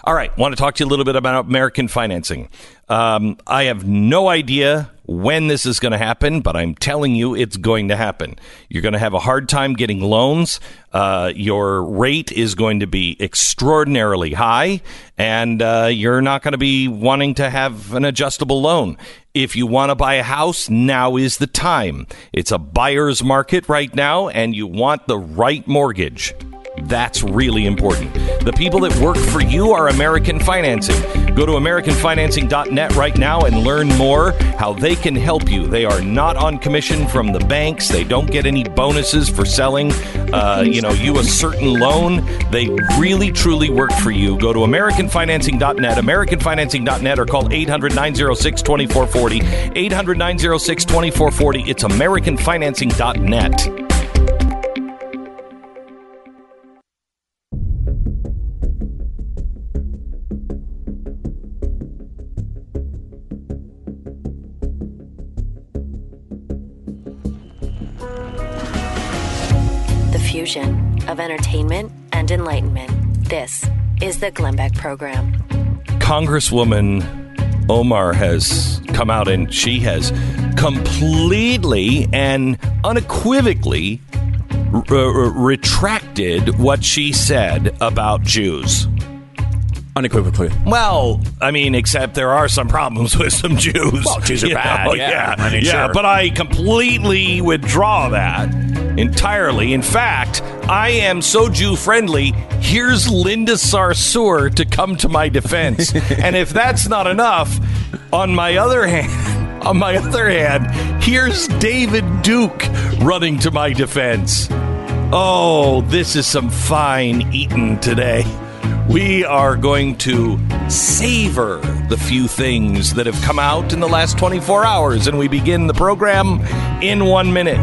All right. Want to talk to you a little bit about American financing. I have no idea when this is going to happen, but I'm telling you it's going to happen. You're going to have a hard time getting loans. Your rate is going to be extraordinarily high, and you're not going to be wanting to have an adjustable loan. If you want to buy a house, now is the time. It's a buyer's market right now, and you want the right mortgage. That's really important. The people that work for you are American Financing. Go to AmericanFinancing.net right now and learn more how they can help you. They are not on commission from the banks. They don't get any bonuses for selling you a certain loan. They really, truly work for you. Go to AmericanFinancing.net, AmericanFinancing.net, or call 800-906-2440. 800-906-2440. It's AmericanFinancing.net. Fusion of entertainment and enlightenment. This is the Glenn Beck Program. Congresswoman Omar has come out and she has completely and unequivocally retracted what she said about Jews. Unequivocally. Well, I mean, except there are some problems with some Jews. Well, Jews are bad. Yeah, but I completely withdraw that entirely. In fact, I am so Jew-friendly, here's Linda Sarsour to come to my defense. And if that's not enough, on my other hand, here's David Duke running to my defense. Oh, this is some fine eating today. We are going to savor the few things that have come out in the last 24 hours, and we begin the program in 1 minute.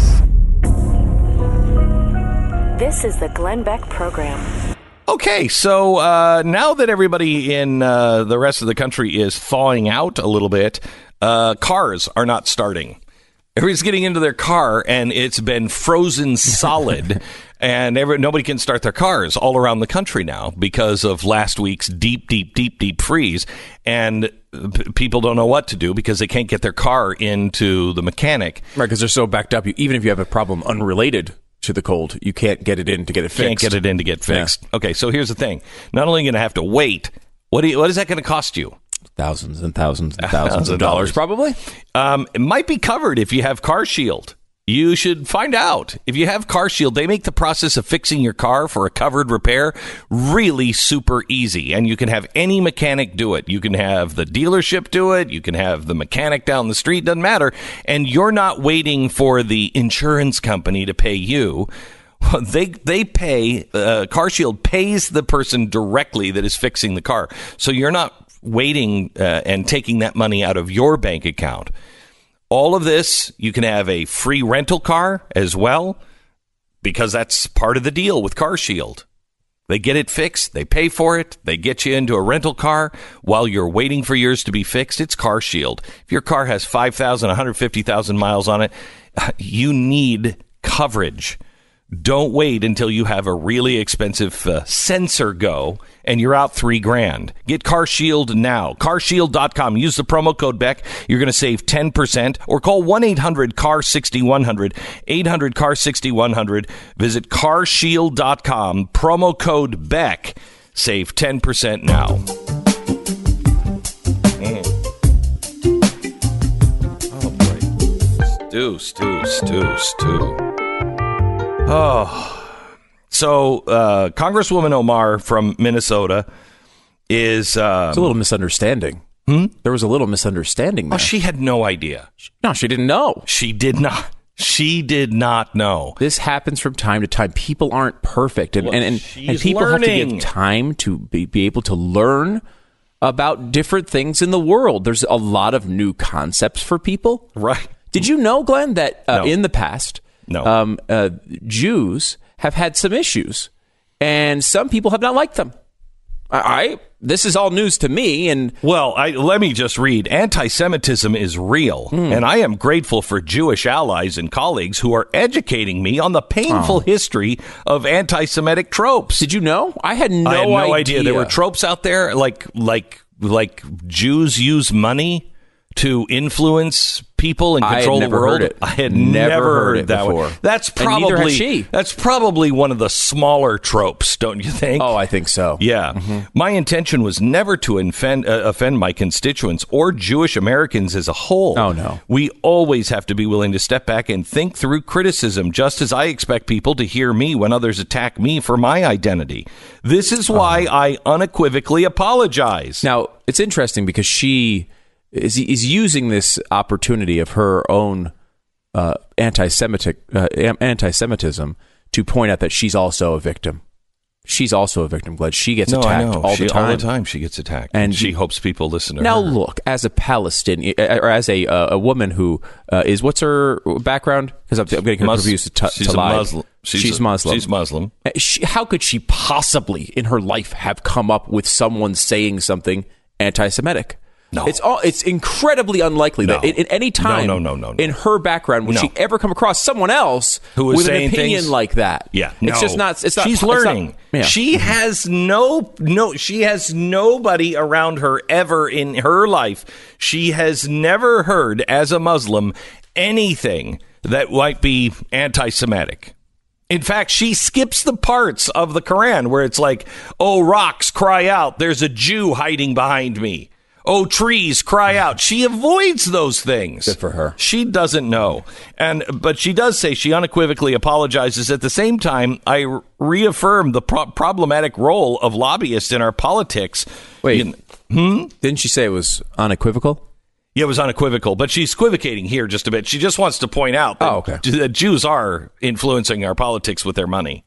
This is the Glenn Beck Program. Okay, so now that everybody in the rest of the country is thawing out a little bit, cars are not starting. Everybody's getting into their car, and it's been frozen solid, and nobody can start their cars all around the country now because of last week's deep freeze, and people don't know what to do because they can't get their car into the mechanic. Right, because they're so backed up. Even if you have a problem unrelated to the cold, you can't get it in to get it fixed. Can't get it in to get fixed. Yeah. Okay, so here's the thing. Not only are you going to have to wait, what is that going to cost you? Thousands and thousands and thousands of dollars, probably. It might be covered if you have CarShield. You should find out. If you have CarShield, they make the process of fixing your car for a covered repair really super easy. And you can have any mechanic do it. You can have the dealership do it. You can have the mechanic down the street. Doesn't matter. And you're not waiting for the insurance company to pay you. They pay, CarShield pays the person directly that is fixing the car. So you're not waiting and taking that money out of your bank account. All of this, you can have a free rental car as well, because that's part of the deal with CarShield. They get it fixed, they pay for it, they get you into a rental car while you're waiting for yours to be fixed. It's CarShield. If your car has 5,000, 150,000 miles on it, you need coverage. Don't wait until you have a really expensive sensor go and you're out $3,000. Get CarShield now. CarShield.com. Use the promo code Beck. You're going to save 10%, or call 1-800-CAR-6100. 800-CAR-6100. Visit CarShield.com. Promo code Beck. Save 10% now. Oh, boy. Stew. Oh, so Congresswoman Omar from Minnesota is... it's a little misunderstanding. There was a little misunderstanding there. Oh, she had no idea. No, she didn't know. She did not. She did not know. This happens from time to time. People aren't perfect, and people have to give time to be able to learn about different things in the world. There's a lot of new concepts for people. Right. Did you know, Glenn, that No. in the past... No. Jews have had some issues, and some people have not liked them. This is all news to me. And well, let me just read. Anti-Semitism is real, and I am grateful for Jewish allies and colleagues who are educating me on the painful history of anti-Semitic tropes. Did you know? I had no idea. There were tropes out there like Jews use money to influence people and control the world. I had never heard it that before. That's probably one of the smaller tropes, don't you think? Oh, I think so. Yeah. Mm-hmm. My intention was never to offend my constituents or Jewish Americans as a whole. Oh, no. We always have to be willing to step back and think through criticism, just as I expect people to hear me when others attack me for my identity. This is why I unequivocally apologize. Now, it's interesting because she is using this opportunity of her own anti-Semitism to point out that she's also a victim. She's also a victim, Glad. She gets attacked all the time. All the time she gets attacked. And she hopes people listen to her. Now, look, as a Palestinian, or as a woman who is, what's her background? Because I'm getting her confused to lie. Muslim. She's Muslim. She's Muslim. How could she possibly, in her life, have come up with someone saying something anti-Semitic? No. It's incredibly unlikely that at any time in her background would she ever come across someone else who was with saying an opinion things like that. Yeah, it's just not. It's not. She's learning. She has she has nobody around her ever in her life. She has never heard, as a Muslim, anything that might be anti-Semitic. In fact, she skips the parts of the Quran where it's like, "Oh, rocks, cry out! There's a Jew hiding behind me." Oh, trees, cry out. She avoids those things. Good for her. She doesn't know. But she does say she unequivocally apologizes. At the same time, I reaffirm the problematic role of lobbyists in our politics. Wait, didn't she say it was unequivocal? Yeah, it was unequivocal, but she's equivocating here just a bit. She just wants to point out that Jews are influencing our politics with their money.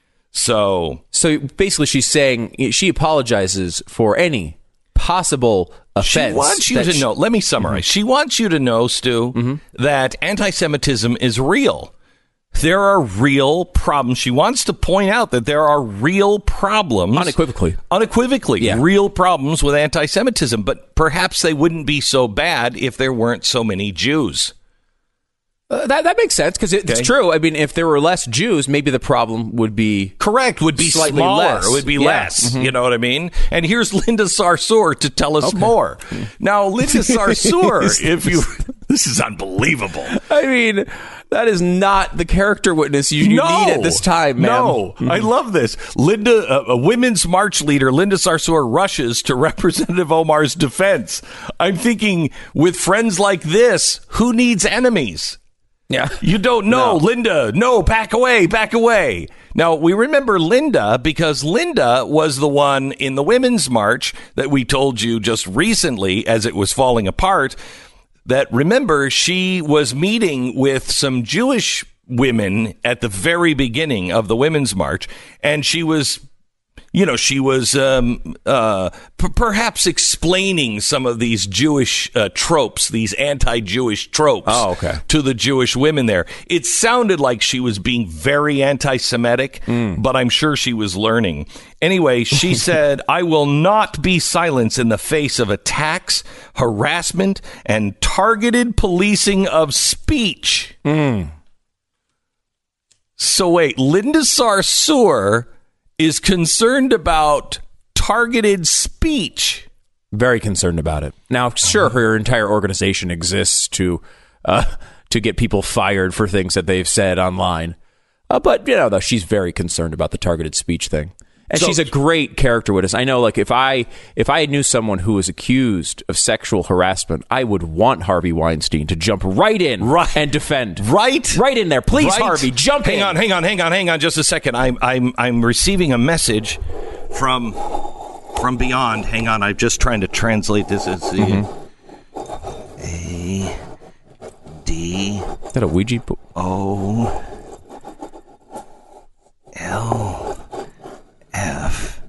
So basically she's saying she apologizes for any possible offense. She wants you to know. Let me summarize. She wants you to know, Stu, that anti-Semitism is real. There are real problems. She wants to point out that there are real problems. Unequivocally, real problems with anti-Semitism. But perhaps they wouldn't be so bad if there weren't so many Jews. That makes sense because it's true. I mean, if there were less Jews, maybe the problem would be would be slightly smaller. Less. It would be less. You know what I mean? And here's Linda Sarsour to tell us more. Now, Linda Sarsour, this is unbelievable. I mean, that is not the character witness you need at this time, ma'am. No, I love this. Linda, a women's march leader, Linda Sarsour rushes to Representative Omar's defense. I'm thinking, with friends like this, who needs enemies? Yeah. You don't know. No. Linda, no, back away. Now, we remember Linda because Linda was the one in the Women's March that we told you just recently as it was falling apart that, remember, she was meeting with some Jewish women at the very beginning of the Women's March, and she was perhaps explaining some of these Jewish tropes, these anti-Jewish tropes to the Jewish women there. It sounded like she was being very anti-Semitic, but I'm sure she was learning. Anyway, she said, "I will not be silenced in the face of attacks, harassment, and targeted policing of speech." So wait, Linda Sarsour is concerned about targeted speech. Very concerned about it. Now, sure, her entire organization exists to get people fired for things that they've said online. But, though, she's very concerned about the targeted speech thing. And she's a great character witness. I know, like, if I knew someone who was accused of sexual harassment, I would want Harvey Weinstein to jump right in and defend. Right in there. Please, Harvey, jump in. Hang on just a second. I'm receiving a message from beyond. Hang on, I'm just trying to translate this. It's A D. Is that a Ouija board? O L F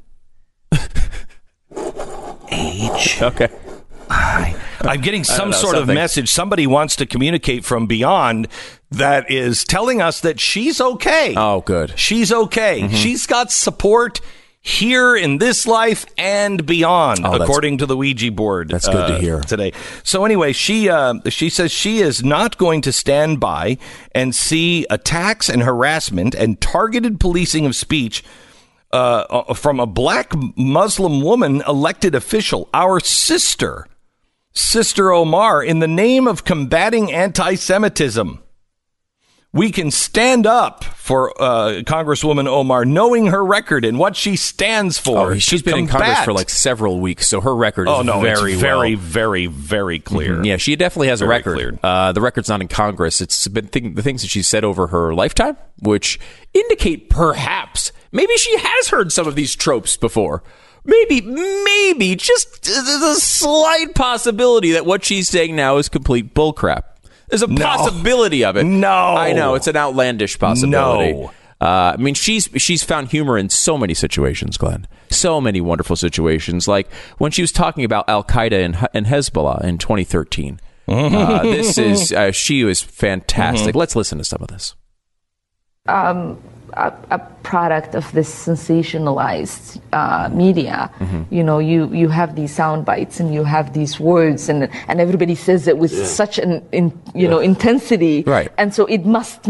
H. Okay. I'm getting some sort of message. Somebody wants to communicate from beyond that is telling us that she's okay. Oh, good. She's okay. She's got support here in this life and beyond, according to the Ouija board. That's good to hear today. So anyway, she says she is not going to stand by and see attacks and harassment and targeted policing of speech from a black Muslim woman elected official, our Sister Omar, in the name of combating anti-Semitism. We can stand up for Congresswoman Omar, knowing her record and what she stands for. Oh, she's been in Congress for like several weeks, so her record is very, very clear. Mm-hmm. Yeah, she definitely has a record. The record's not in Congress. It's been the things that she said over her lifetime, which indicate perhaps maybe she has heard some of these tropes before. Maybe just there's a slight possibility that what she's saying now is complete bullcrap. There's a possibility of it. No. I know. It's an outlandish possibility. No. I mean, she's found humor in so many situations, Glenn. So many wonderful situations. Like when she was talking about Al-Qaeda and Hezbollah in 2013. She was fantastic. Let's listen to some of this. A product of this sensationalized media. You know, you have these sound bites and you have these words and everybody says it with such an intensity, right? And so it must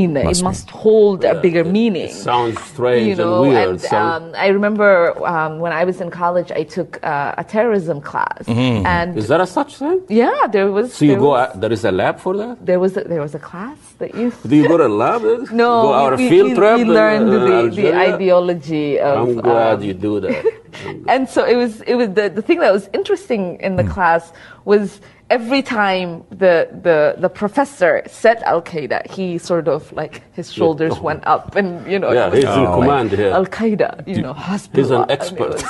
hold a bigger meaning. It sounds strange and weird. I remember when I was in college, I took a terrorism class. And is there a such thing? Yeah, there was. So there is a lab for that? There was a class that you. Do you go to a lab? No, go out a field trip. We learned the ideology of. I'm glad you do that. And so it was the thing that was interesting in the class was every time the professor said Al-Qaeda, he sort of like his shoulders went up and he's in command here. Al-Qaeda, Hezbollah. He's an expert.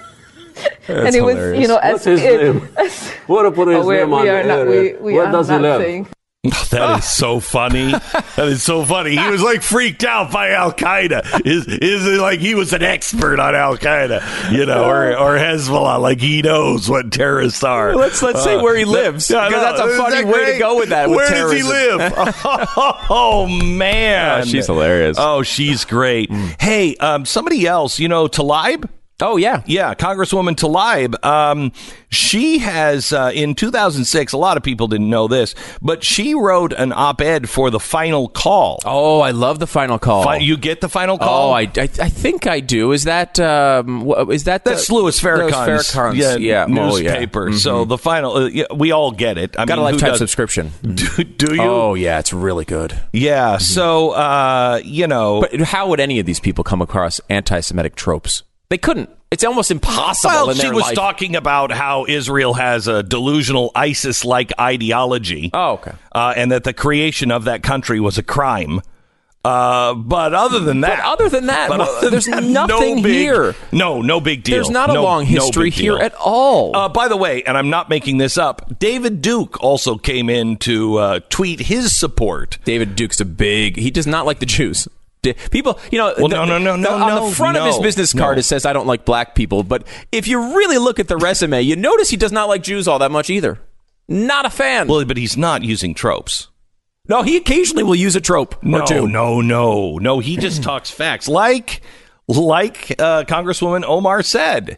And it was, what's his name? What put his name on the Where does he live? That is so funny. That is so funny. He was like freaked out by Al-Qaeda. Is it like he was an expert on Al-Qaeda, or Hezbollah, like he knows what terrorists are. Let's say where he lives, because that's a funny way to go with that. Where does he live? Oh, man. Oh, she's hilarious. Oh, she's great. Hey, somebody else, Tlaib? Oh, yeah. Yeah, Congresswoman Tlaib. She has, in 2006, a lot of people didn't know this, but she wrote an op-ed for The Final Call. Oh, I love The Final Call. You get The Final Call? Oh, I think I do. Is that That's Louis Farrakhan's newspaper. Mm-hmm. So The Final, we all get it. Got a lifetime subscription. Do you? Oh, yeah, it's really good. Yeah, so, But how would any of these people come across anti-Semitic tropes? They couldn't. It's almost impossible in their life. She was talking about how Israel has a delusional ISIS-like ideology. Oh, okay. And that the creation of that country was a crime. But other than that, there's nothing here. No big deal. There's not a long history here at all. By the way, and I'm not making this up, David Duke also came in to tweet his support. David Duke's he does not like the Jews. People, no. On the front of his business card, it says, "I don't like black people." But if you really look at the resume, you notice he does not like Jews all that much either. Not a fan. Well, but he's not using tropes. No, he occasionally will use a trope or two. No. He just talks facts, like Congresswoman Omar said.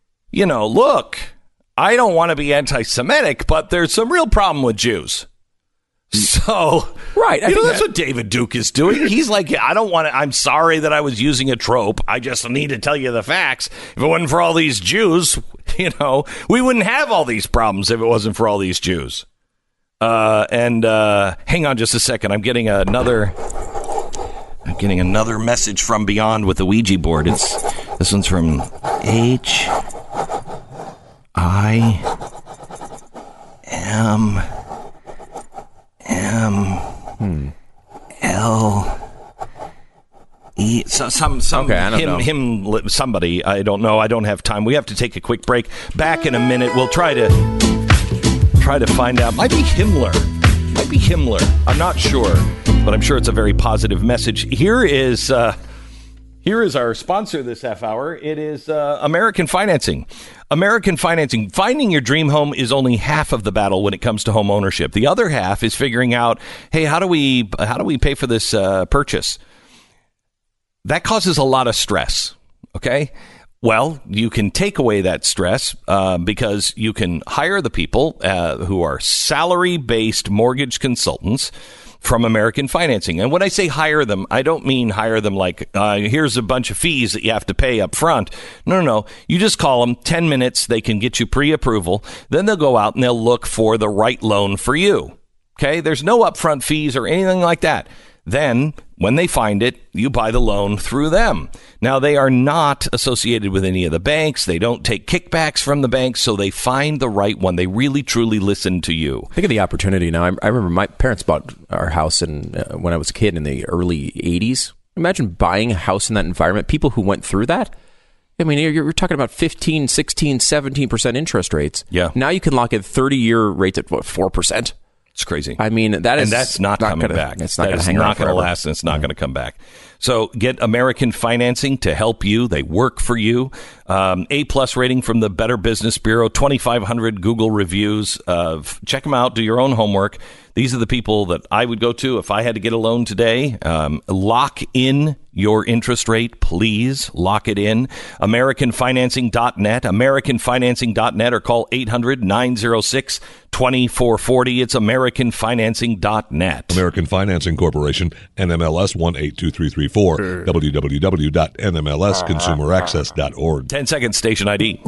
Look, I don't want to be anti-Semitic, but there's some real problem with Jews. So, right. That's what David Duke is doing. He's like, I don't want to, I'm sorry that I was using a trope. I just need to tell you the facts. If it wasn't for all these Jews, we wouldn't have all these problems if it wasn't for all these Jews. And hang on just a second. I'm getting another message from beyond with the Ouija board. This one's from HIMLE. So somebody, I don't know. I don't have time. We have to take a quick break. Back in a minute. We'll try to find out. Might be Himmler. I'm not sure, but I'm sure it's a very positive message. Here is our sponsor this half hour. It is American Financing. American Financing. Finding your dream home is only half of the battle when it comes to home ownership. The other half is figuring out, hey, how do we pay for this purchase? That causes a lot of stress. Okay. Well, you can take away that stress because you can hire the people who are salary-based mortgage consultants from American Financing. And when I say hire them, I don't mean hire them like, here's a bunch of fees that you have to pay up front. No. You just call them 10 minutes. They can get you pre-approval. Then they'll go out and they'll look for the right loan for you. Okay? There's no upfront fees or anything like that. Then, when they find it, you buy the loan through them. Now, they are not associated with any of the banks. They don't take kickbacks from the banks, so they find the right one. They really, truly listen to you. Think of the opportunity now. I remember my parents bought our house when I was a kid in the early 80s. Imagine buying a house in that environment. People who went through that. I mean, you're talking about 15, 16, 17% interest rates. Yeah. Now you can lock in 30-year rates at, 4%? It's crazy. I mean, that's not coming back. It's not going to hang around forever. Not going to last, and it's not going to come back. So get American Financing to help you. They work for you. A+ rating from the Better Business Bureau, 2,500 Google reviews. Check them out. Do your own homework. These are the people that I would go to if I had to get a loan today. Lock in your interest rate, please. Lock it in. AmericanFinancing.net. AmericanFinancing.net, or call 800-906-2440. It's AmericanFinancing.net. American Financing Corporation, NMLS 182334, www.nmlsconsumeraccess.org. 10 seconds, station ID.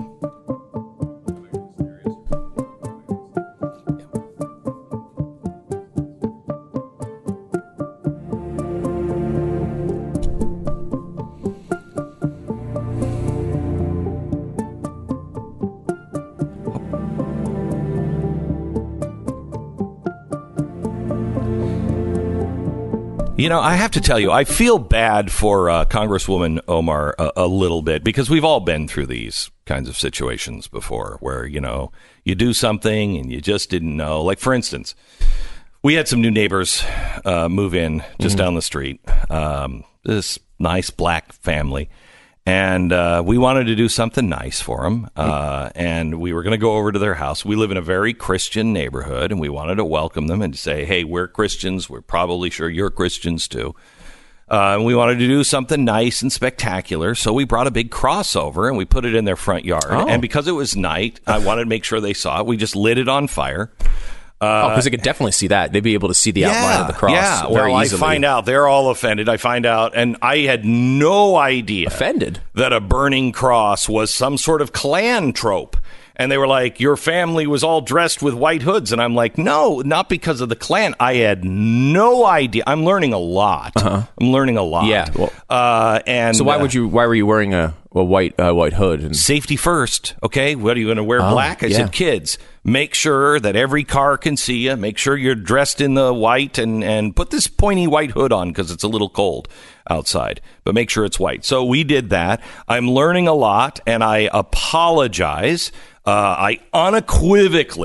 You know, I have to tell you, I feel bad for Congresswoman Omar a little bit, because we've all been through these kinds of situations before where, you know, you do something and you just didn't know. Like, for instance, we had some new neighbors move in just down the street, this nice black family. And we wanted to do something nice for them, and we were going to go over to their house. We live in a very Christian neighborhood, and we wanted to welcome them and say, hey, we're Christians. We're probably sure you're Christians, too. And we wanted to do something nice and spectacular, so we brought a big cross over, and we put it in their front yard. Oh. And because it was night, I wanted to make sure they saw it. We just lit it on fire. Because they could definitely see that. They'd be able to see the outline of the cross very easily. I find out. They're all offended. I find out, and I had no idea that a burning cross was some sort of Klan trope. And they were like, your family was all dressed with white hoods. And I'm like, no, not because of the Klan. I had no idea. I'm learning a lot. I'm learning a lot. Yeah. Well, and so why were you wearing a white hood? And safety first. Okay. What are you going to wear? Black? I said, kids, make sure that every car can see you. Make sure you're dressed in the white, and put this pointy white hood on because it's a little cold outside, but make sure it's white. So we did that. I'm learning a lot, and I apologize. I unequivocally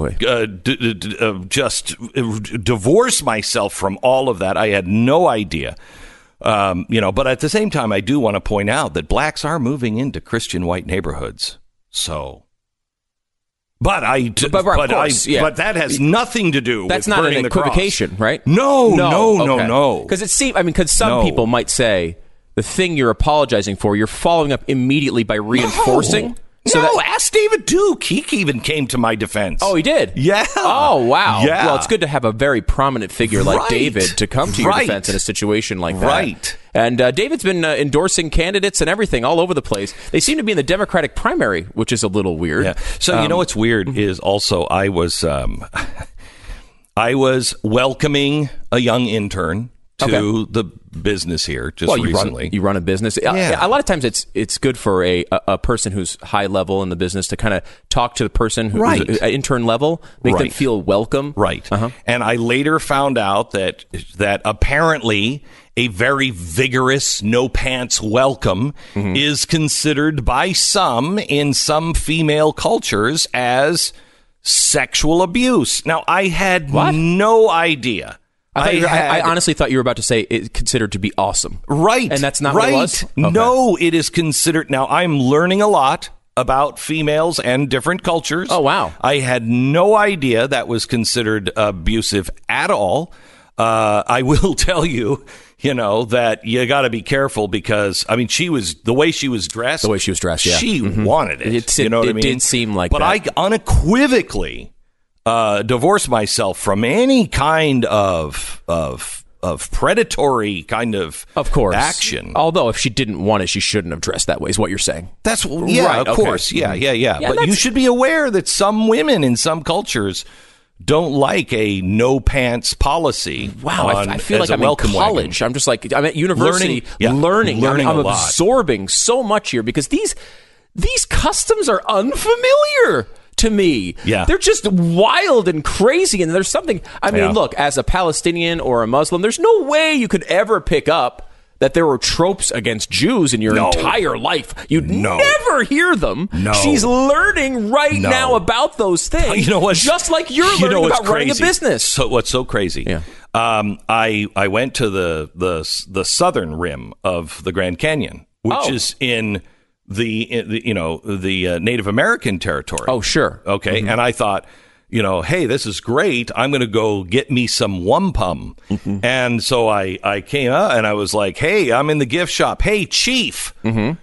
just divorce myself from all of that. I had no idea. But at the same time, I do want to point out that blacks are moving into Christian white neighborhoods. So, but that has nothing to do. That's with not an equivocation, right? No. Because some people might say the thing you're apologizing for, you're following up immediately by reinforcing. Ask David Duke. He even came to my defense. Oh, he did? Yeah. Oh, wow. Yeah. Well, it's good to have a very prominent figure like David to come to your defense in a situation like that. Right. And David's been endorsing candidates and everything all over the place. They seem to be in the Democratic primary, which is a little weird. Yeah. So, you know what's weird is also I was welcoming a young intern to the business here recently. You run a business. Yeah. A lot of times it's good for a person who's high level in the business to kind of talk to the person who's intern level, make them feel welcome. Right. And I later found out that apparently a very vigorous no pants welcome is considered by some in some female cultures as sexual abuse. Now, I had no idea. I honestly thought you were about to say it's considered to be awesome. Right. And that's not what it was? Okay. No, it is considered. Now, I'm learning a lot about females and different cultures. Oh, wow. I had no idea that was considered abusive at all. I will tell you, that you got to be careful because, I mean, the way she was dressed. The way she was dressed, yeah. She wanted it. You know what I mean? It did seem like that. But I unequivocally divorce myself from any kind of predatory kind of course action. Although if she didn't want it, she shouldn't have dressed that way, is what you're saying. That's right, of course. Yeah. But you should be aware that some women in some cultures don't like a no pants policy. Wow, I feel like I'm in college. Wagon. I'm just like, I'm at university learning. I'm absorbing so much here because these customs are unfamiliar to me. Yeah. They're just wild and crazy. And there's something, look, as a Palestinian or a Muslim, there's no way you could ever pick up that there were tropes against Jews in your entire life. You'd never hear them. No. She's learning now about those things. You know what? Just like you're learning about running a business. So what's so crazy? Yeah. I went to the southern rim of the Grand Canyon, which is in the Native American territory. Oh, sure. Okay. And I thought, hey, this is great. I'm going to go get me some wampum. And so I came out and I was like, hey, I'm in the gift shop. Hey, chief, where's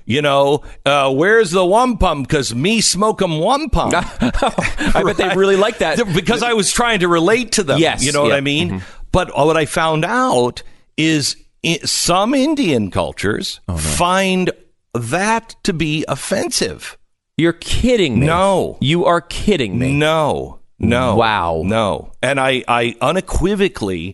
the wampum? Because me smoke 'em wampum. I bet they really like that. Because I was trying to relate to them. Yes. You know what I mean? But what I found out is some Indian cultures find that to be offensive. You're kidding me. No. You are kidding me. No. Wow. No. And I unequivocally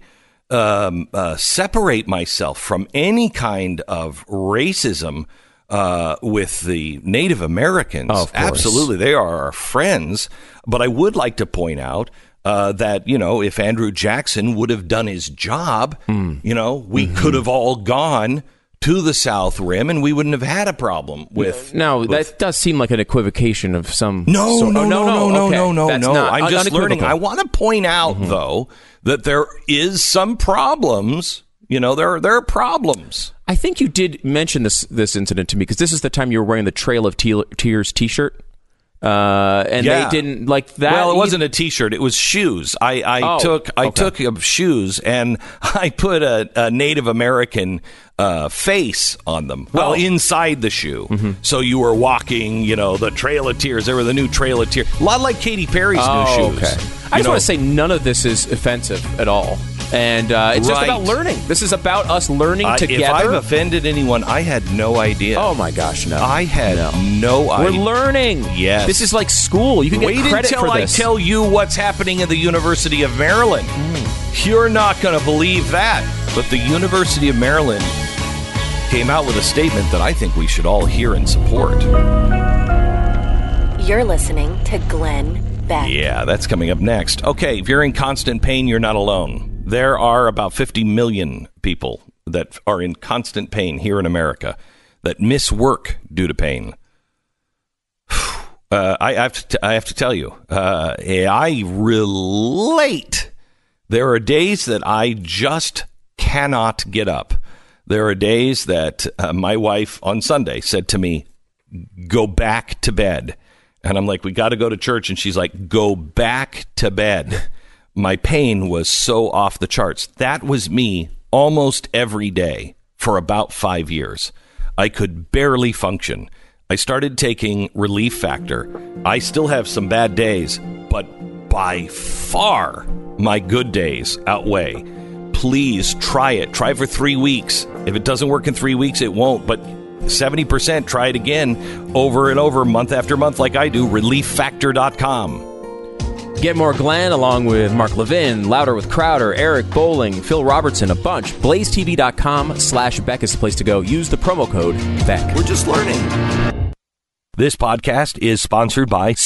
separate myself from any kind of racism with the Native Americans. Oh, of course. Absolutely. They are our friends. But I would like to point out that, if Andrew Jackson would have done his job, we could have all gone to the South Rim, and we wouldn't have had a problem with. No, that does seem like an equivocation of some. No. That's not. I'm just learning. I want to point out though that there is some problems. There are problems. I think you did mention this incident to me because this is the time you were wearing the Trail of Tears T-shirt. And they didn't like that. Well, it wasn't a T-shirt; it was shoes. I took shoes and I put a Native American face on them. Well, inside the shoe. So you were walking, the Trail of Tears. They were the new Trail of Tears, a lot like Katy Perry's new shoes. Okay. I just want to say none of this is offensive at all. And it's just about learning. This is about us learning together. If I've offended anyone, I had no idea. Oh, my gosh, no. I had no idea. We're learning. Yes. This is like school. You can get credit for this. Wait until I tell you what's happening at the University of Maryland. You're not going to believe that. But the University of Maryland came out with a statement that I think we should all hear and support. You're listening to Glenn Beck. Yeah, that's coming up next. Okay, if you're in constant pain, you're not alone. There are about 50 million people that are in constant pain here in America that miss work due to pain. I have to tell you, I relate. There are days that I just cannot get up. There are days that my wife on Sunday said to me, go back to bed. And I'm like, we got to go to church. And she's like, go back to bed. My pain was so off the charts. That was me almost every day for about 5 years. I could barely function. I started taking Relief Factor. I still have some bad days, but by far my good days outweigh. Please try it. Try for 3 weeks. If it doesn't work in 3 weeks, it won't. But 70%, try it again over and over, month after month, like I do. ReliefFactor.com. Get more Glenn along with Mark Levin, Louder with Crowder, Eric Bowling, Phil Robertson, a bunch. BlazeTV.com/Beck is the place to go. Use the promo code Beck. We're just learning. This podcast is sponsored by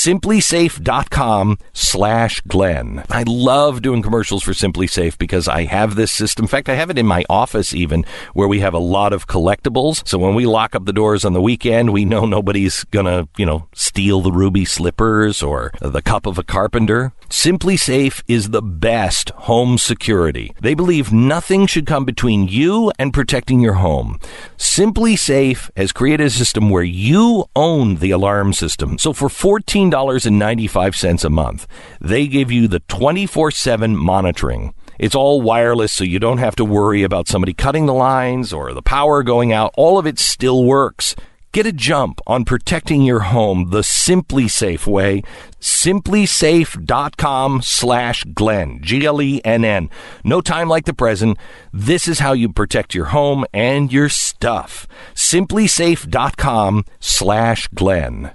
SimpliSafe.com/Glenn. I love doing commercials for SimpliSafe because I have this system. In fact, I have it in my office even, where we have a lot of collectibles. So when we lock up the doors on the weekend, we know nobody's gonna, steal the ruby slippers or the cup of a carpenter. SimpliSafe is the best home security. They believe nothing should come between you and protecting your home. SimpliSafe has created a system where you own the alarm system. So for $14.95 a month, they give you the 24/7 monitoring. It's all wireless, so you don't have to worry about somebody cutting the lines or the power going out. All of it still works. Get a jump on protecting your home the Simply Safe way. Simplysafe.com/Glenn. Glenn. No time like the present. This is how you protect your home and your stuff. Simplysafe.com/Glenn.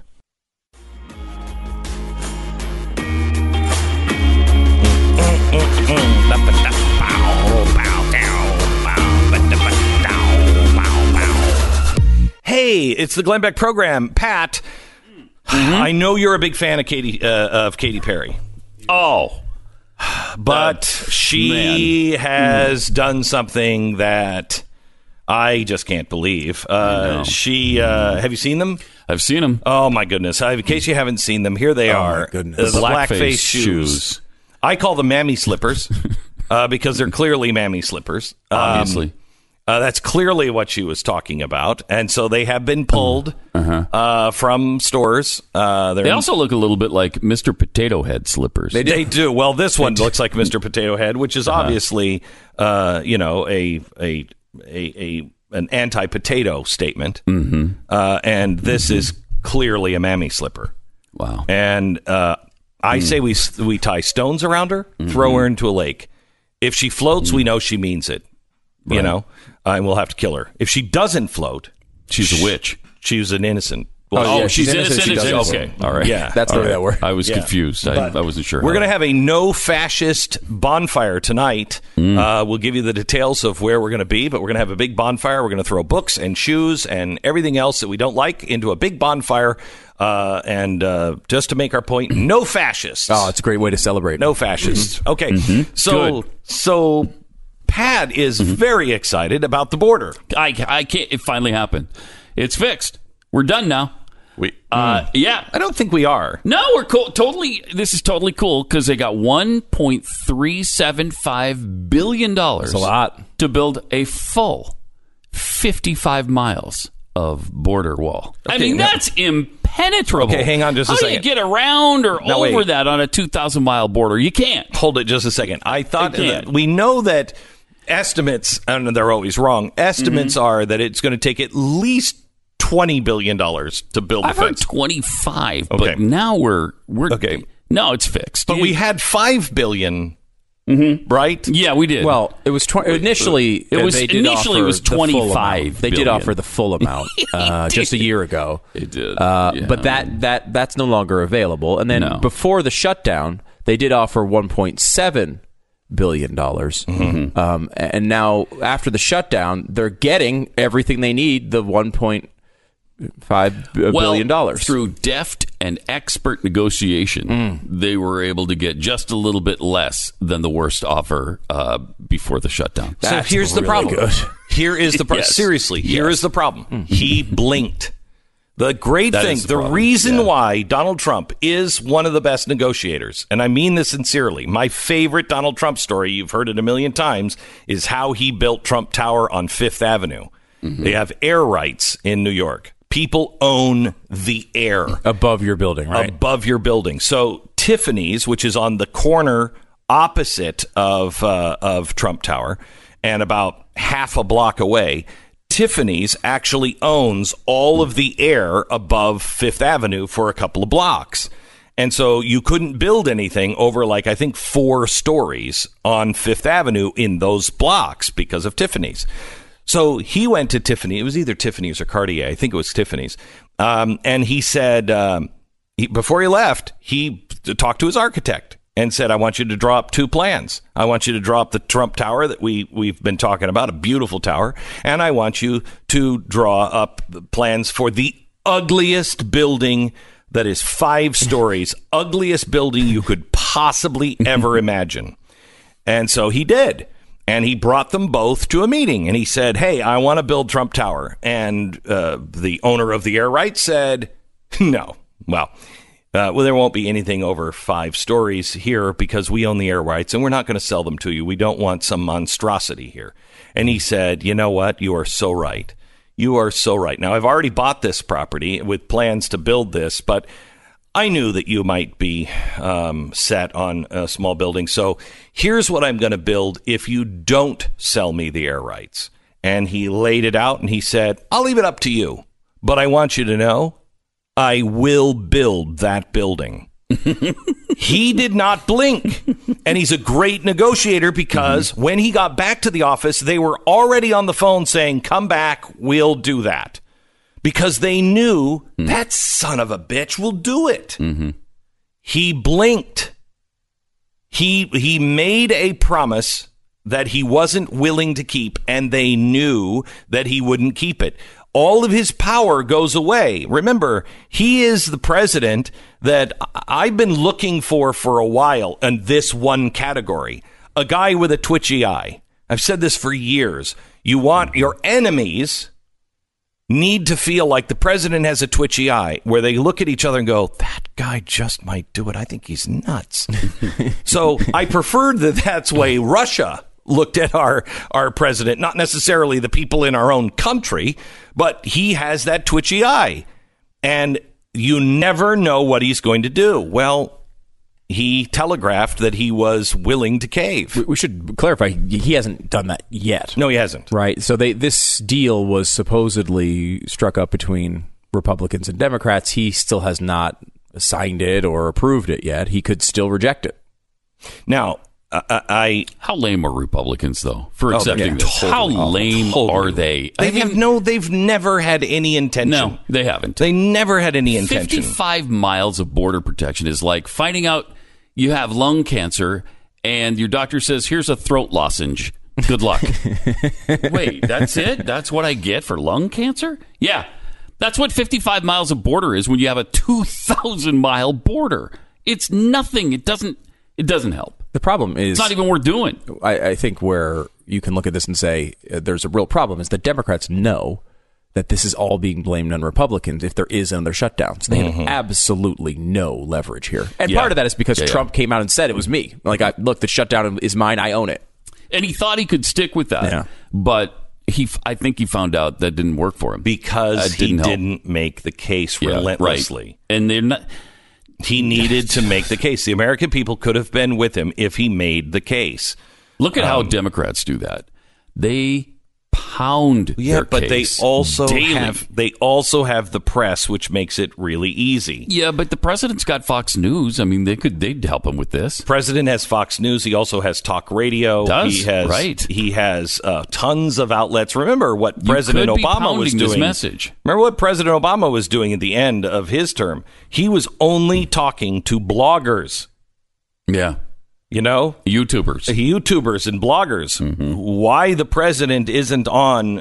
Hey, it's the Glenn Beck program. Pat, I know you're a big fan of Katy Perry. Oh. But she has done something that I just can't believe. Have you seen them? I've seen them. Oh, my goodness. In case you haven't seen them, here they are. My goodness. The blackface shoes. I call them mammy slippers because they're clearly mammy slippers. Obviously. That's clearly what she was talking about. And so they have been pulled from stores. They also look a little bit like Mr. Potato Head slippers. They do. Well, this one looks like Mr. Potato Head, which is obviously, an anti-potato statement. Mm-hmm. And this is clearly a mammy slipper. Wow. And I say we tie stones around her, throw her into a lake. If she floats, we know she means it. Right. You know, and we'll have to kill her. If she doesn't float, she's a witch. She's an innocent. Well, she's innocent. Okay, all right. Yeah, that's the way that works. I was confused. I wasn't sure. We're going to have a no fascist bonfire tonight. We'll give you the details of where we're going to be, but we're going to have a big bonfire. We're going to throw books and shoes and everything else that we don't like into a big bonfire. And just to make our point, no fascists. Oh, it's a great way to celebrate. No fascists. Okay, so Pat is very excited about the border. I can't. It finally happened. It's fixed. We're done now. Yeah. I don't think we are. No, we're cool. Totally. This is totally cool because they got $1.375 billion. That's a lot. To build a full 55 miles of border wall. Okay, I mean, that's impenetrable. Okay, hang on just a second. How do you get around or over that on a 2,000-mile border? You can't. Hold it just a second. I thought we know that estimates, and they're always wrong, estimates are that it's going to take at least $20 billion to build the fence. I've heard 25, but now we're okay. No, it's fixed. But we had $5 billion, right? Yeah, we did. Well, it was initially. It was 25. They did offer the full amount just a year ago. They did, but that's no longer available. And then before the shutdown, they did offer $1.7 billion. And now after the shutdown, they're getting everything they need. The $1.5 billion through deft and expert negotiation. They were able to get just a little bit less than the worst offer before the shutdown. So here's the problem. Good. Here is the problem. Seriously, here is the problem. He blinked. The great thing, the reason why Donald Trump is one of the best negotiators, and I mean this sincerely, my favorite Donald Trump story, you've heard it a million times, is how he built Trump Tower on Fifth Avenue. They have air rights in New York. People own the air. Above your building, right? Above your building. So Tiffany's, which is on the corner opposite of Trump Tower and about half a block away, Tiffany's actually owns all of the air above Fifth Avenue for a couple of blocks. And so you couldn't build anything over, like, I think 4 stories on Fifth Avenue in those blocks because of Tiffany's. So he went to Tiffany. It was either Tiffany's or Cartier. I think it was Tiffany's. And he said, before he left, he talked to his architect and said, I want you to draw up 2 plans. I want you to draw up the Trump Tower that we've been talking about, a beautiful tower. And I want you to draw up the plans for the ugliest building that is 5 stories, ugliest building you could possibly ever imagine. And so he did. And he brought them both to a meeting. And he said, hey, I want to build Trump Tower. And the owner of the air rights said, no. Well, there won't be anything over 5 stories here because we own the air rights and we're not going to sell them to you. We don't want some monstrosity here. And he said, you know what? You are so right. You are so right. Now, I've already bought this property with plans to build this, but I knew that you might be set on a small building, so here's what I'm going to build if you don't sell me the air rights. And he laid it out, and he said, I'll leave it up to you, but I want you to know I will build that building. He did not blink. And he's a great negotiator because when he got back to the office, they were already on the phone saying, come back, we'll do that. Because they knew that son of a bitch will do it. He blinked. He made a promise that he wasn't willing to keep, and they knew that he wouldn't keep it. All of his power goes away. Remember, he is the president that I've been looking for a while in this one category. A guy with a twitchy eye. I've said this for years. You want your enemies need to feel like the president has a twitchy eye, where they look at each other and go, that guy just might do it. I think he's nuts. So I preferred that's the way Russia looked at our president, not necessarily the people in our own country, but he has that twitchy eye. And you never know what he's going to do. Well, he telegraphed that he was willing to cave. We should clarify, he hasn't done that yet. No, he hasn't. Right. So this deal was supposedly struck up between Republicans and Democrats. He still has not signed it or approved it yet. He could still reject it. Now, how lame are Republicans, though, for accepting this? Totally, how lame are they? They've never had any intention. No, they haven't. They never had any intention. 55 miles of border protection is like finding out you have lung cancer and your doctor says, here's a throat lozenge. Good luck. Wait, that's it? That's what I get for lung cancer? Yeah, that's what 55 miles of border is when you have a 2,000-mile border. It's nothing. It doesn't help. The problem is, it's not even worth doing. I think where you can look at this and say there's a real problem is that Democrats know that this is all being blamed on Republicans if there is another shutdown. So they have absolutely no leverage here. And part of that is because Trump came out and said it was me. Like, look, the shutdown is mine. I own it. And he thought he could stick with that. Yeah. But I think he found out that didn't work for him. Because he didn't make the case relentlessly. Right. And they're not... He needed to make the case. The American people could have been with him if he made the case. Look at how Democrats do that. They pound their but case they also daily. have the press, which makes it really easy. Yeah, but the president's got Fox News. I mean, they'd help him with this. The president has Fox News. He also has talk radio. He has tons of outlets. Remember what President Obama was doing. This message. Remember what President Obama was doing at the end of his term. He was only talking to bloggers. Yeah. You know? YouTubers and bloggers. Why the president isn't on,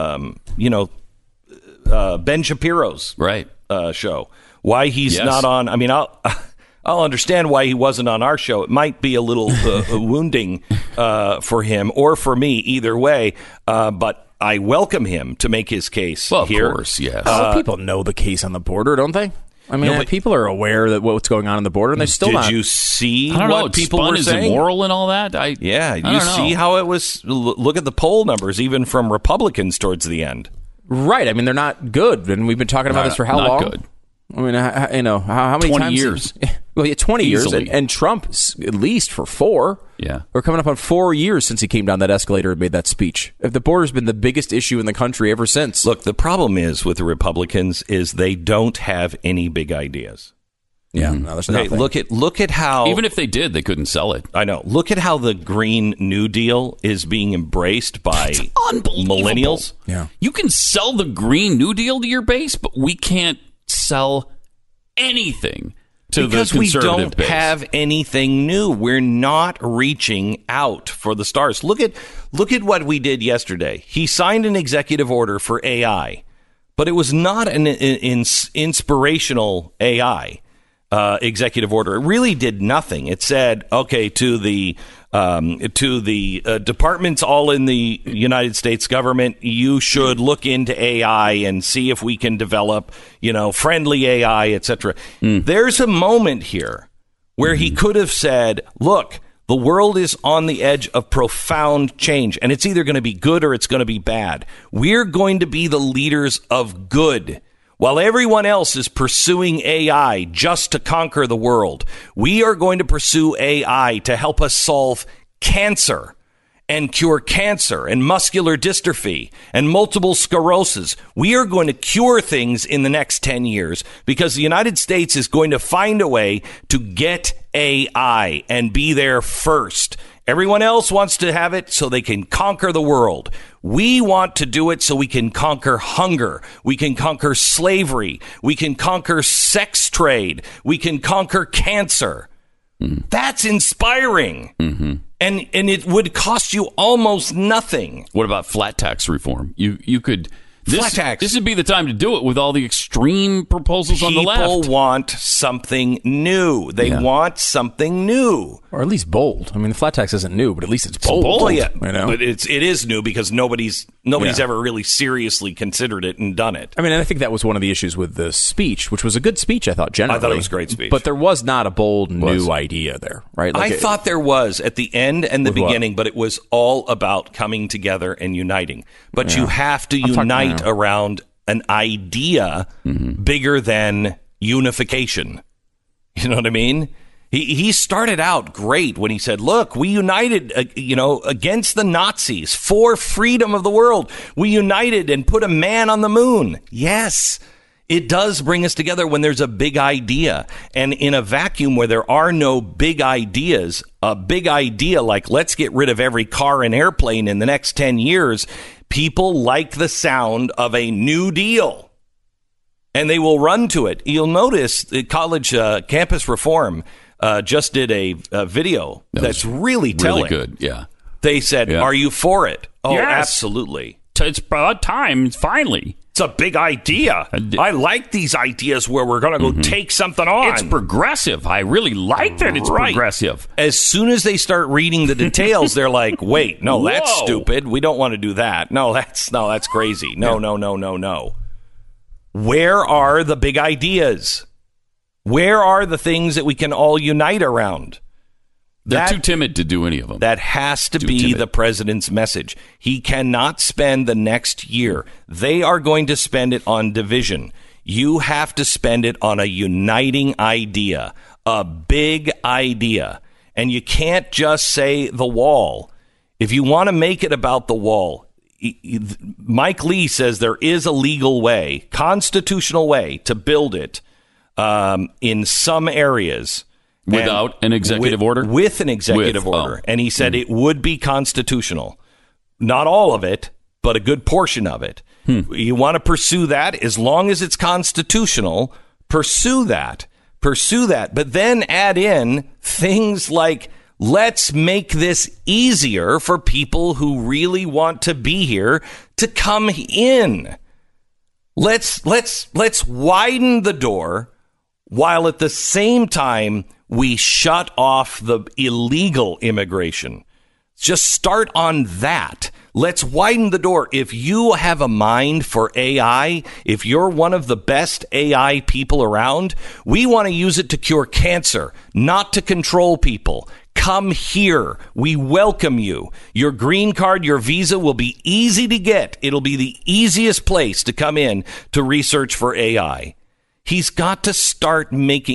Ben Shapiro's show. Why he's not on. I mean, I'll understand why he wasn't on our show. It might be a little wounding for him or for me, either way. But I welcome him to make his case here. Of course, yes. People know the case on the border, don't they? I mean, people are aware that what's going on in the border, and they're still not. Did you see what people were saying? Is immoral and all that? You see how it was. Look at the poll numbers, even from Republicans towards the end. Right. I mean, they're not good, and we've been talking about this for how long? Not good. I mean, how many 20 times? years. Well, 20 Easily. years, and Trump at least for 4. Yeah. We're coming up on 4 years since he came down that escalator and made that speech. If the border's been the biggest issue in the country ever since. Look, the problem is with the Republicans is they don't have any big ideas. Yeah, no, there's nothing. Look at how... Even if they did, they couldn't sell it. I know. Look at how the Green New Deal is being embraced by millennials. Yeah. You can sell the Green New Deal to your base, but we can't sell anything to because the conservative we don't base. Have anything new. We're not reaching out for the stars. Look at what we did yesterday. He signed an executive order for AI, but it was not an inspirational AI executive order. It really did nothing. It said, okay, to the departments all in the United States government, you should look into AI and see if we can develop, friendly AI, etc. There's a moment here where he could have said, look, the world is on the edge of profound change, and it's either going to be good or it's going to be bad. We're going to be the leaders of good. While everyone else is pursuing AI just to conquer the world, we are going to pursue AI to help us solve cancer and cure cancer and muscular dystrophy and multiple sclerosis. We are going to cure things in the next 10 years because the United States is going to find a way to get AI and be there first. Everyone else wants to have it so they can conquer the world. We want to do it so we can conquer hunger. We can conquer slavery. We can conquer sex trade. We can conquer cancer. That's inspiring. And it would cost you almost nothing. What about flat tax reform? You could... Flat tax. This would be the time to do it with all the extreme proposals on the left. People want something new. They want something new. Or at least bold. I mean, the flat tax isn't new, but at least it's bold. Well, yeah, but it is new because nobody's ever really seriously considered it and done it. I mean, and I think that was one of the issues with the speech, which was a good speech, I thought, generally. I thought it was a great speech. But there was not a bold new idea there, right? Like I thought there was at the end and the beginning, but it was all about coming together and uniting. But you have to unite around an idea bigger than unification. You know what I mean? He started out great when he said, look, we united, against the Nazis for freedom of the world. We united and put a man on the moon. Yes, it does bring us together when there's a big idea. And in a vacuum where there are no big ideas, a big idea like let's get rid of every car and airplane in the next 10 years, people like the sound of a New Deal. And they will run to it. You'll notice the college campus reform just did a video that's really telling. Really good, yeah. They said, are you for it? Oh, yes. Absolutely. It's about time, finally. It's a big idea. I like these ideas where we're going to go take something on. It's progressive. I really like that it's progressive. As soon as they start reading the details, they're like, wait, no, that's stupid. We don't want to do that. No, that's crazy. No. Where are the big ideas? Where are the things that we can all unite around? They're too timid to do any of them. That has to be the president's message. He cannot spend the next year. They are going to spend it on division. You have to spend it on a uniting idea, a big idea. And you can't just say the wall. If you want to make it about the wall, Mike Lee says there is a legal way, constitutional way to build it in some areas. Without an executive order? With an executive order. And he said it would be constitutional. Not all of it, but a good portion of it. You want to pursue that? As long as it's constitutional, pursue that. But then add in things like, let's make this easier for people who really want to be here to come in. Let's widen the door while at the same time we shut off the illegal immigration. Just start on that. Let's widen the door. If you have a mind for AI, if you're one of the best AI people around, we want to use it to cure cancer, not to control people. Come here. We welcome you. Your green card, your visa will be easy to get. It'll be the easiest place to come in to research for AI. He's got to start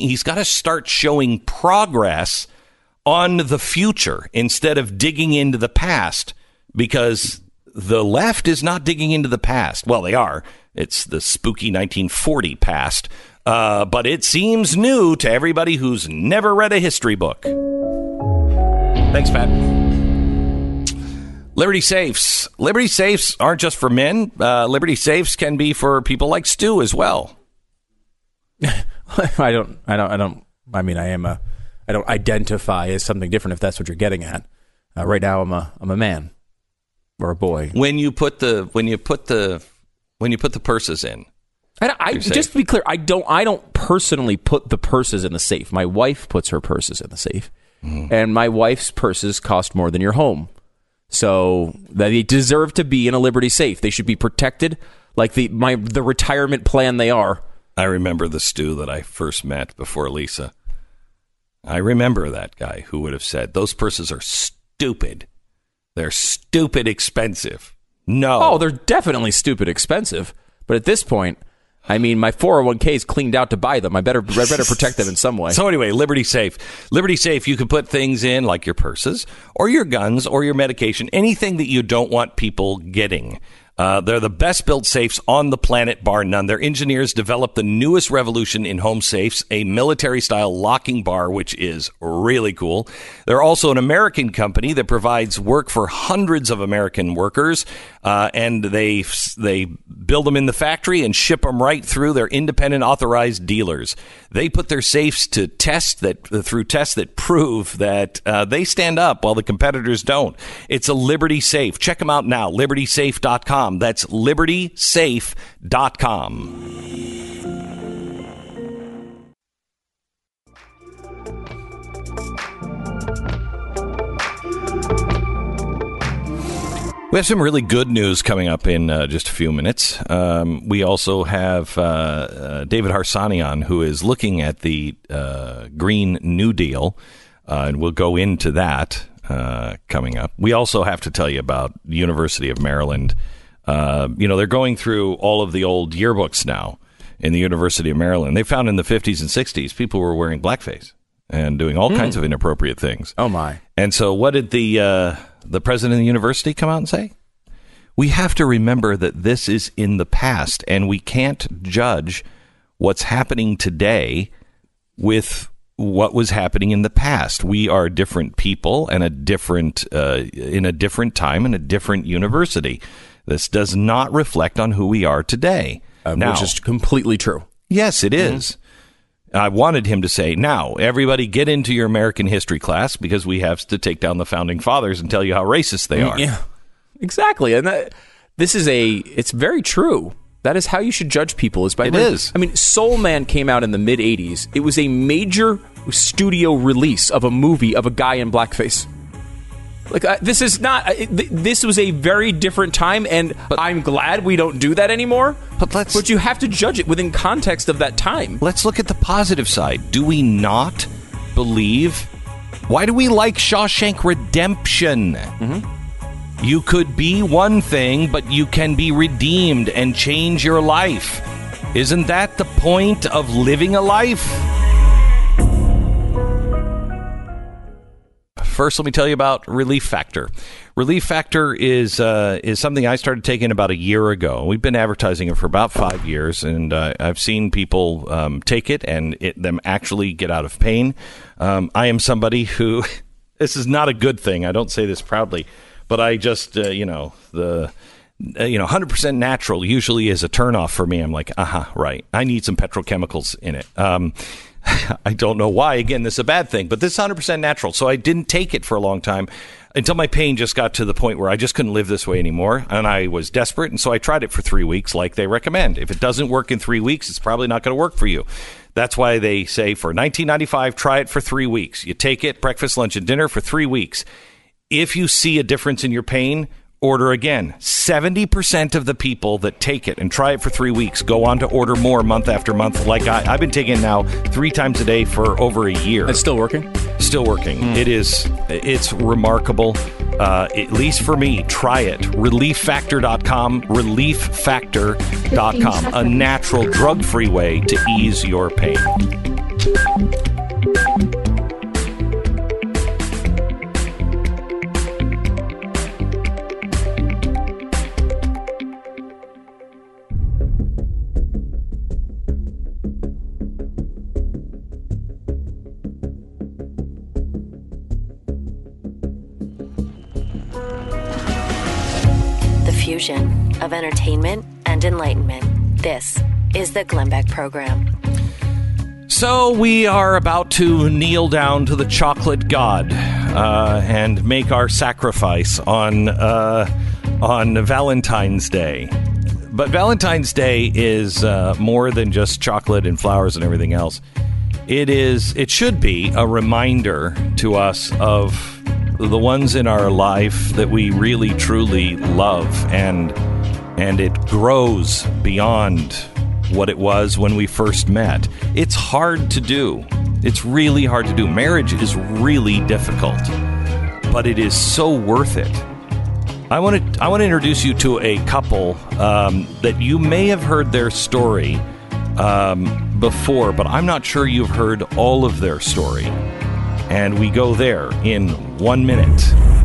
showing progress on the future instead of digging into the past, because the left is not digging into the past. Well, they are. It's the spooky 1940 past. But it seems new to everybody who's never read a history book. Thanks, Pat. Liberty Safes. Liberty Safes aren't just for men. Liberty Safes can be for people like Stu as well. I don't identify as something different if that's what you're getting at. Right now I'm a man or a boy. When you put the purses in. Just to be clear, I don't personally put the purses in the safe. My wife puts her purses in the safe. And my wife's purses cost more than your home. So they deserve to be in a Liberty safe. They should be protected like the retirement plan they are. I remember the Stu that I first met before Lisa. I remember that guy who would have said, those purses are stupid. They're stupid expensive. No. Oh, they're definitely stupid expensive. But at this point, I mean, my 401k is cleaned out to buy them. I better protect them in some way. So anyway, Liberty Safe. Liberty Safe, you can put things in like your purses or your guns or your medication, anything that you don't want people getting. They're the best built safes on the planet, bar none. Their engineers developed the newest revolution in home safes, a military-style locking bar, which is really cool. They're also an American company that provides work for hundreds of American workers, and they build them in the factory and ship them right through their independent authorized dealers. They put their safes to tests that prove that they stand up while the competitors don't. It's a Liberty Safe. Check them out now, libertysafe.com. That's libertysafe.com. We have some really good news coming up in just a few minutes. We also have David Harsanyi on, who is looking at the Green New Deal, and we'll go into that coming up. We also have to tell you about University of Maryland. They're going through all of the old yearbooks now in the University of Maryland. They found in the 50s and 60s people were wearing blackface and doing all kinds of inappropriate things. Oh, my. And so what did the president of the university come out and say? We have to remember that this is in the past, and we can't judge what's happening today with what was happening in the past. We are different people and in a different time and a different university. This does not reflect on who we are today. Which is completely true. Yes, it is. I wanted him to say, now, everybody get into your American history class because we have to take down the founding fathers and tell you how racist they are. Yeah, exactly. And it's very true. That is how you should judge people. It is. I mean, Soul Man came out in the mid-'80s. It was a major studio release of a movie of a guy in blackface. Like, this is not. This was a very different time, and I'm glad we don't do that anymore. But you have to judge it within context of that time. Let's look at the positive side. Do we not believe? Why do we like Shawshank Redemption? Mm-hmm. You could be one thing, but you can be redeemed and change your life. Isn't that the point of living a life? First, let me tell you about Relief Factor. Relief Factor is something I started taking about a year ago. We've been advertising it for about 5 years, and I've seen people take it and them actually get out of pain. I am somebody who, this is not a good thing. I don't say this proudly, but I just, 100% natural usually is a turnoff for me. I'm like, right. I need some petrochemicals in it. I don't know why. Again, this is a bad thing, but this is 100% natural. So I didn't take it for a long time until my pain just got to the point where I just couldn't live this way anymore. And I was desperate. And so I tried it for 3 weeks like they recommend. If it doesn't work in 3 weeks, it's probably not going to work for you. That's why they say for $19.95, try it for 3 weeks. You take it, breakfast, lunch, and dinner for 3 weeks. If you see a difference in your pain, order again. 70% of the people that take it and try it for 3 weeks go on to order more month after month. Like I've been taking it now 3 times a day for over a year. It's still working? Still working. It's remarkable. At least for me, try it. ReliefFactor.com, ReliefFactor.com, a natural drug-free way to ease your pain. Fusion of entertainment and enlightenment. This is the Glenn Beck Program. So we are about to kneel down to the chocolate god and make our sacrifice on Valentine's Day. But Valentine's Day is more than just chocolate and flowers and everything else. It should be a reminder to us of the ones in our life that we really truly love, and it grows beyond what it was when we first met. It's hard to do. It's really hard to do. Marriage is really difficult, but it is so worth it. I want to introduce you to a couple that you may have heard their story before, but I'm not sure you've heard all of their story. And we go there in 1 minute.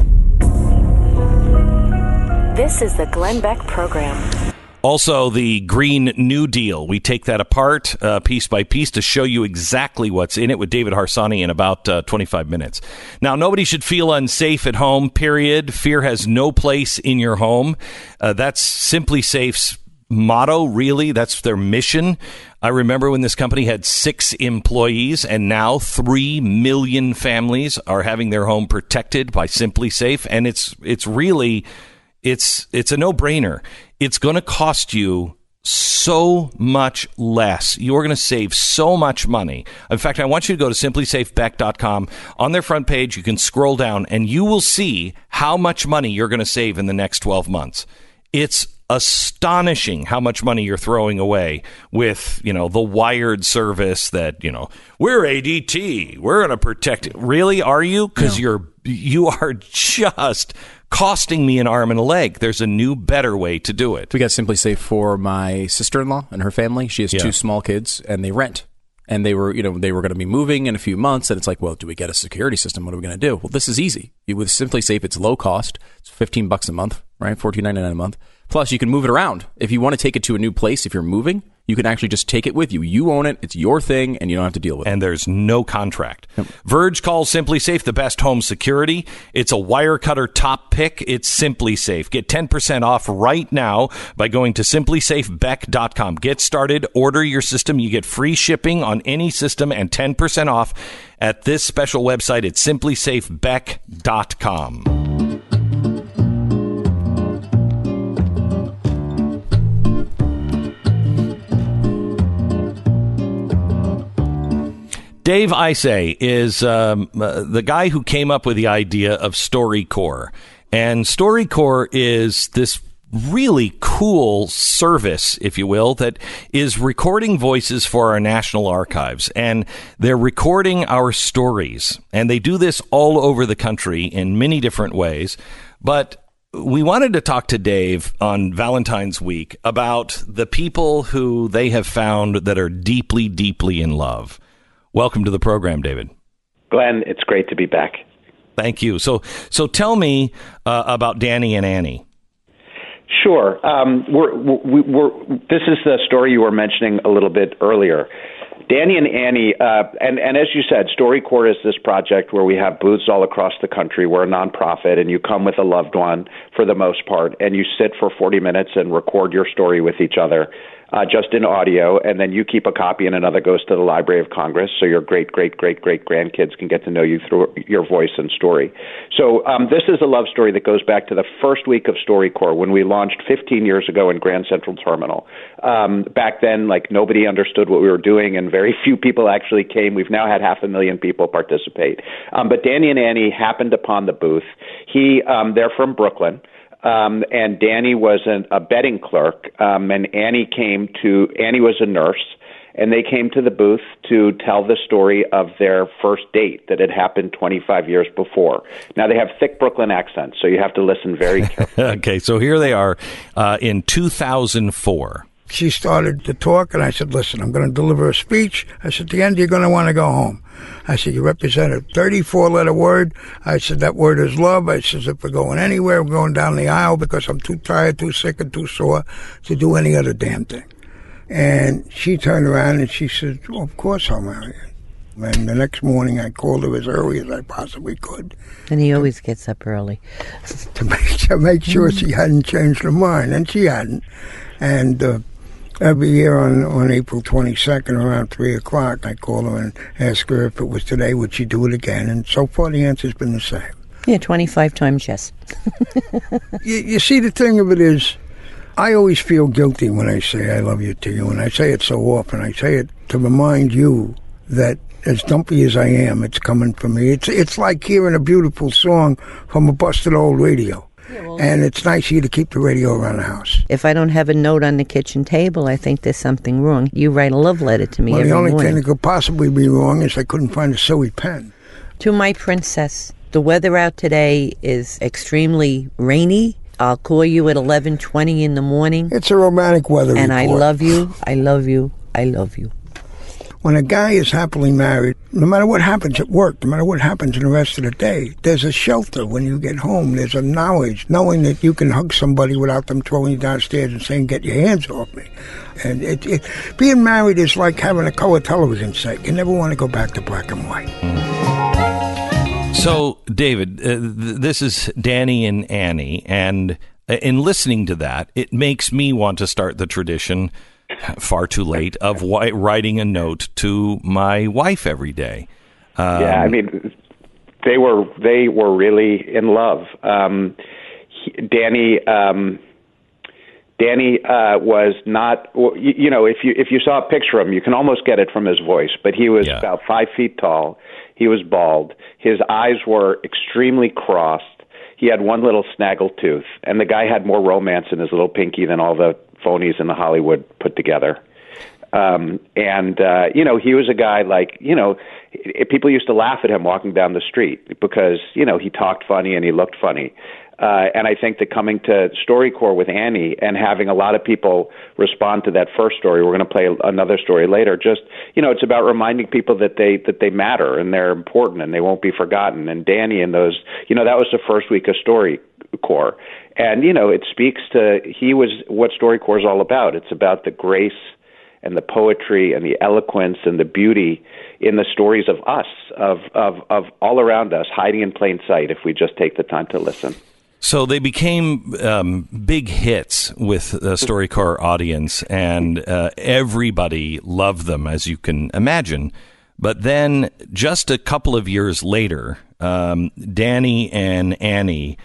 This is the Glenn Beck Program. Also, the Green New Deal. We take that apart piece by piece to show you exactly what's in it with David Harsanyi in about 25 minutes. Now, nobody should feel unsafe at home, period. Fear has no place in your home. That's Simply Safe's motto, really. That's their mission. I remember when this company had 6 employees, and now 3 million families are having their home protected by Simply Safe. And it's really, it's a no-brainer. It's going to cost you so much less. You're going to save so much money. In fact, I want you to go to simplysafebeck.com. On their front page, you can scroll down, and you will see how much money you're going to save in the next 12 months. It's astonishing how much money you're throwing away with, the wired service that, we're ADT. We're going to protect it. Really? Are you? Because you are just costing me an arm and a leg. There's a new, better way to do it. We got Simply Safe for my sister-in-law and her family. She has 2 small kids, and they rent. And they were going to be moving in a few months. And it's like, well, do we get a security system? What are we going to do? Well, this is easy. With Simply Safe, it's low cost. It's $15 a month, right? $14.99 a month. Plus, you can move it around. If you want to take it to a new place, if you're moving, you can actually just take it with you. You own it. It's your thing, and you don't have to deal with it. And there's no contract. Yep. Verge calls Simply Safe the best home security. It's a Wirecutter top pick. It's Simply Safe. Get 10% off right now by going to simplysafebeck.com. Get started. Order your system. You get free shipping on any system and 10% off at this special website. It's simplysafebeck.com. Dave Isay is the guy who came up with the idea of StoryCorps. And StoryCorps is this really cool service, if you will, that is recording voices for our National Archives. And they're recording our stories. And they do this all over the country in many different ways. But we wanted to talk to Dave on Valentine's week about the people who they have found that are deeply, deeply in love. Welcome to the program, David. Glenn, it's great to be back. Thank you. So tell me about Danny and Annie. Sure. This is the story you were mentioning a little bit earlier. Danny and Annie, and as you said, StoryCorps is this project where we have booths all across the country. We're a nonprofit, and you come with a loved one for the most part, and you sit for 40 minutes and record your story with each other. Just in audio, and then you keep a copy and another goes to the Library of Congress, so your great-great-great-great-grandkids can get to know you through your voice and story. So this is a love story that goes back to the first week of StoryCorps when we launched 15 years ago in Grand Central Terminal. Back then, nobody understood what we were doing, and very few people actually came. We've now had 500,000 people participate. But Danny and Annie happened upon the booth. They're from Brooklyn. And Danny was a betting clerk, and Annie was a nurse, and they came to the booth to tell the story of their first date that had happened 25 years before. Now, they have thick Brooklyn accents, so you have to listen very carefully. Okay, so here they are in 2004. She started to talk, and I said, listen, I'm going to deliver a speech. I said, at the end, you're going to want to go home. I said, you represent a 34-letter word. I said, that word is love. I said, if we're going anywhere, we're going down the aisle because I'm too tired, too sick, and too sore to do any other damn thing. And she turned around and she said, well, of course I'll marry you. And the next morning, I called her as early as I possibly could. And he always gets up early. to make sure she hadn't changed her mind. And she hadn't. And every year on April 22nd around 3 o'clock, I call her and ask her if it was today, would she do it again? And so far, the answer's been the same. Yeah, 25 times yes. You see, the thing of it is, I always feel guilty when I say I love you to you, and I say it so often. I say it to remind you that as dumpy as I am, it's coming from me. It's like hearing a beautiful song from a busted old radio. And it's nice of you to keep the radio around the house. If I don't have a note on the kitchen table, I think there's something wrong. You write a love letter to me every morning. The only thing that could possibly be wrong is I couldn't find a silly pen. To my princess, the weather out today is extremely rainy. I'll call you at 11:20 in the morning. It's a romantic weather report. And I love you. I love you. I love you. When a guy is happily married, no matter what happens at work, no matter what happens in the rest of the day, there's a shelter when you get home. There's a knowledge, knowing that you can hug somebody without them throwing you downstairs and saying, get your hands off me. And being married is like having a color television set. You never want to go back to black and white. So, David, this is Danny and Annie, and in listening to that, it makes me want to start the tradition, far too late, of writing a note to my wife every day. Yeah, I mean, they were really in love. Danny was not, you know, if you saw a picture of him, you can almost get it from his voice, but he was about 5 feet tall. He was bald. His eyes were extremely crossed. He had one little snaggle tooth, and the guy had more romance in his little pinky than all the phonies in the Hollywood put together. You know, he was a guy like, you know, people used to laugh at him walking down the street because, you know, he talked funny and he looked funny. And I think that coming to StoryCorps with Annie and having a lot of people respond to that first story, we're going to play another story later, just, you know, it's about reminding people that they matter and they're important and they won't be forgotten. And Danny and those, you know, that was the first week of StoryCorps. And, you know, it speaks to, what StoryCorps is all about. It's about the grace and the poetry and the eloquence and the beauty in the stories of us, of all around us, hiding in plain sight if we just take the time to listen. So they became big hits with the StoryCorps audience, and everybody loved them, as you can imagine. But then just a couple of years later, Danny and Annie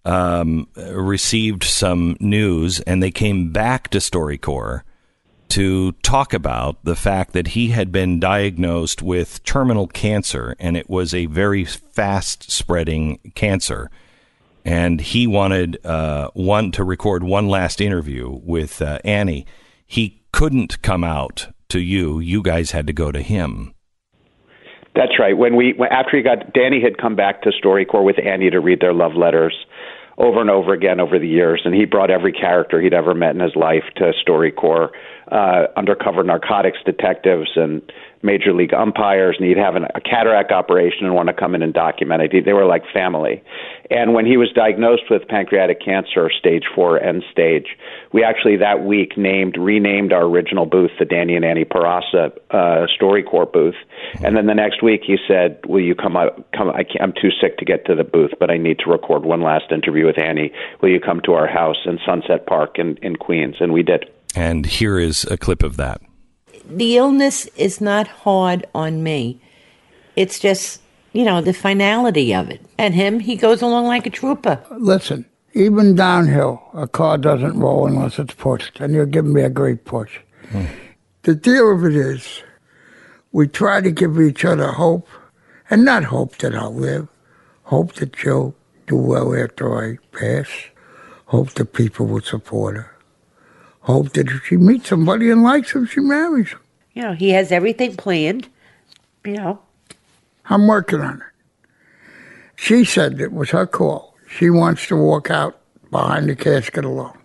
received some news, and they came back to StoryCorps to talk about the fact that he had been diagnosed with terminal cancer, and it was a very fast-spreading cancer. And he wanted to record one last interview with Annie. He couldn't come out to you. You guys had to go to him. That's right. After Danny had come back to StoryCorps with Annie to read their love letters over and over again over the years, and he brought every character he'd ever met in his life to StoryCorps, undercover narcotics detectives and major league umpires, and he'd have a cataract operation and want to come in and document it. They were like family. And when he was diagnosed with pancreatic cancer, stage 4 end stage, we actually that week renamed our original booth the Danny and Annie Perasa StoryCorps booth. And then the next week he said, will you come? I'm too sick to get to the booth, but I need to record one last interview with Annie. Will you come to our house in Sunset Park in Queens? And we did. And here is a clip of that. The illness is not hard on me. It's just, you know, the finality of it. And him, he goes along like a trooper. Listen, even downhill, a car doesn't roll unless it's pushed, and you're giving me a great push. The deal of it is, we try to give each other hope, and not hope that I'll live, hope that she'll do well after I pass, hope that people will support her. Hope that if she meets somebody and likes him, she marries him. You know, he has everything planned, you know. I'm working on it. She said it was her call. She wants to walk out behind the casket alone.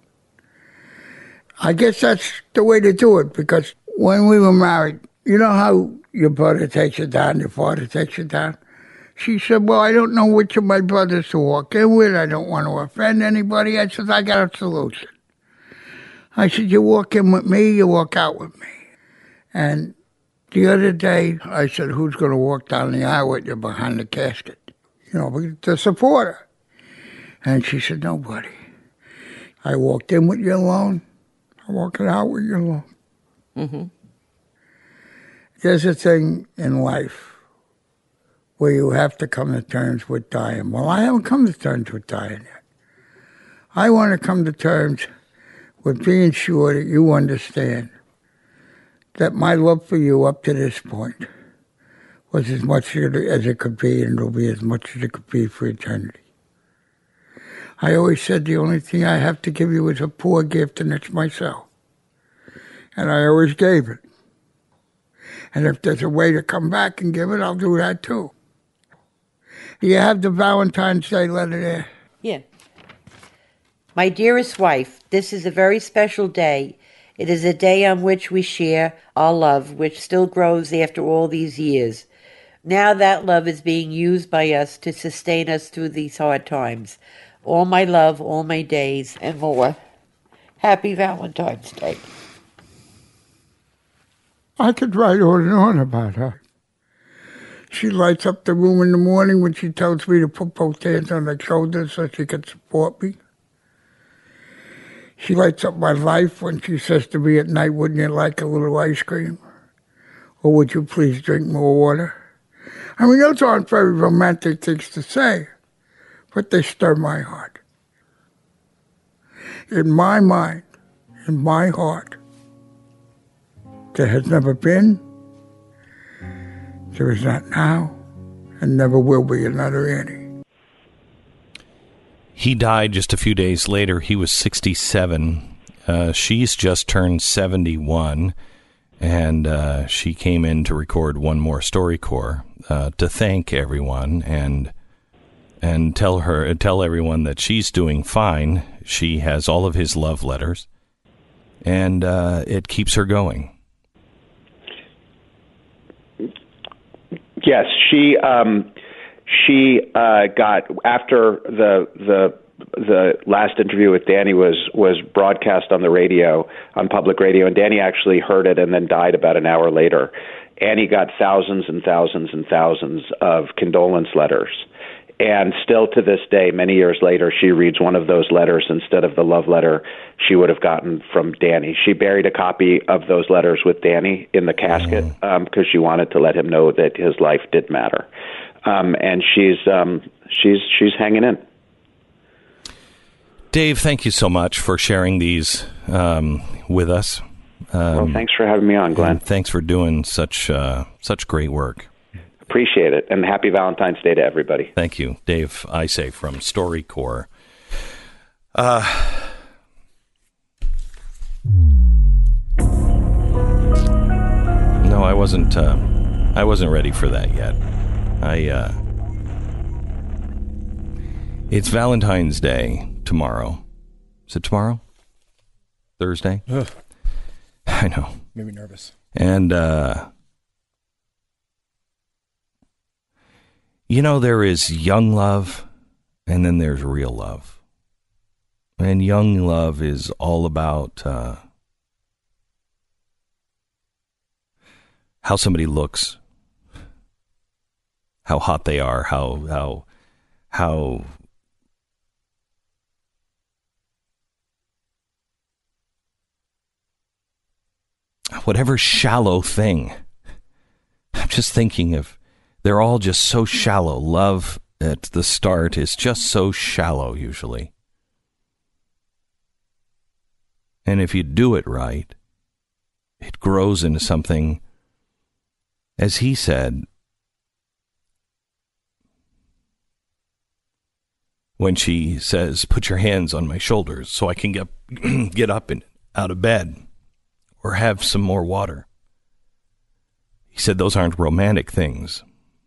I guess that's the way to do it, because when we were married, you know how your brother takes you down, your father takes you down? She said, well, I don't know which of my brothers to walk in with. I don't want to offend anybody. I said, I got a solution. I said, you walk in with me, you walk out with me. And the other day, I said, who's going to walk down the aisle with you behind the casket? You know, to support her. And she said, nobody. I walked in with you alone. I'm walking out with you alone. Mm-hmm. There's a thing in life where you have to come to terms with dying. Well, I haven't come to terms with dying yet. I want to come to terms with being sure that you understand that my love for you up to this point was as much as it could be, and it'll be as much as it could be for eternity. I always said the only thing I have to give you is a poor gift, and it's myself. And I always gave it. And if there's a way to come back and give it, I'll do that too. Do you have the Valentine's Day letter there? Yeah. My dearest wife, this is a very special day. It is a day on which we share our love, which still grows after all these years. Now that love is being used by us to sustain us through these hard times. All my love, all my days, and more. Happy Valentine's Day. I could write on and on about her. She lights up the room in the morning when she tells me to put both hands on her shoulders so she can support me. She lights up my life when she says to me at night, wouldn't you like a little ice cream? Or would you please drink more water? I mean, those aren't very romantic things to say, but they stir my heart. In my mind, in my heart, there has never been, there is not now, and never will be another Annie. He died just a few days later. He was 67. She's just turned 71, and she came in to record one more StoryCorps to thank everyone and tell everyone that she's doing fine. She has all of his love letters, and it keeps her going. Yes, she got, after the last interview with Danny was broadcast on the radio, on public radio, and Danny actually heard it and then died about an hour later. Annie got thousands and thousands and thousands of condolence letters. And still to this day, many years later, she reads one of those letters instead of the love letter she would have gotten from Danny. She buried a copy of those letters with Danny in the casket because she wanted to let him know that his life did matter. And she's hanging in. Dave, thank you so much for sharing these with us. Well, thanks for having me on, Glenn. Thanks for doing such great work. Appreciate it, and happy Valentine's Day to everybody. Thank you, Dave Isay from StoryCorps. No, I wasn't ready for that yet. It's Valentine's Day tomorrow. Is it tomorrow? Thursday? Ugh. I know. Made me nervous. And, you know, there is young love, and then there's real love. And young love is all about how somebody looks, how hot they are, how whatever shallow thing. I'm just thinking of, they're all just so shallow. Love at the start is just so shallow usually. And if you do it right, it grows into something, as he said, when she says, put your hands on my shoulders so I can get up and out of bed or have some more water. He said those aren't romantic things.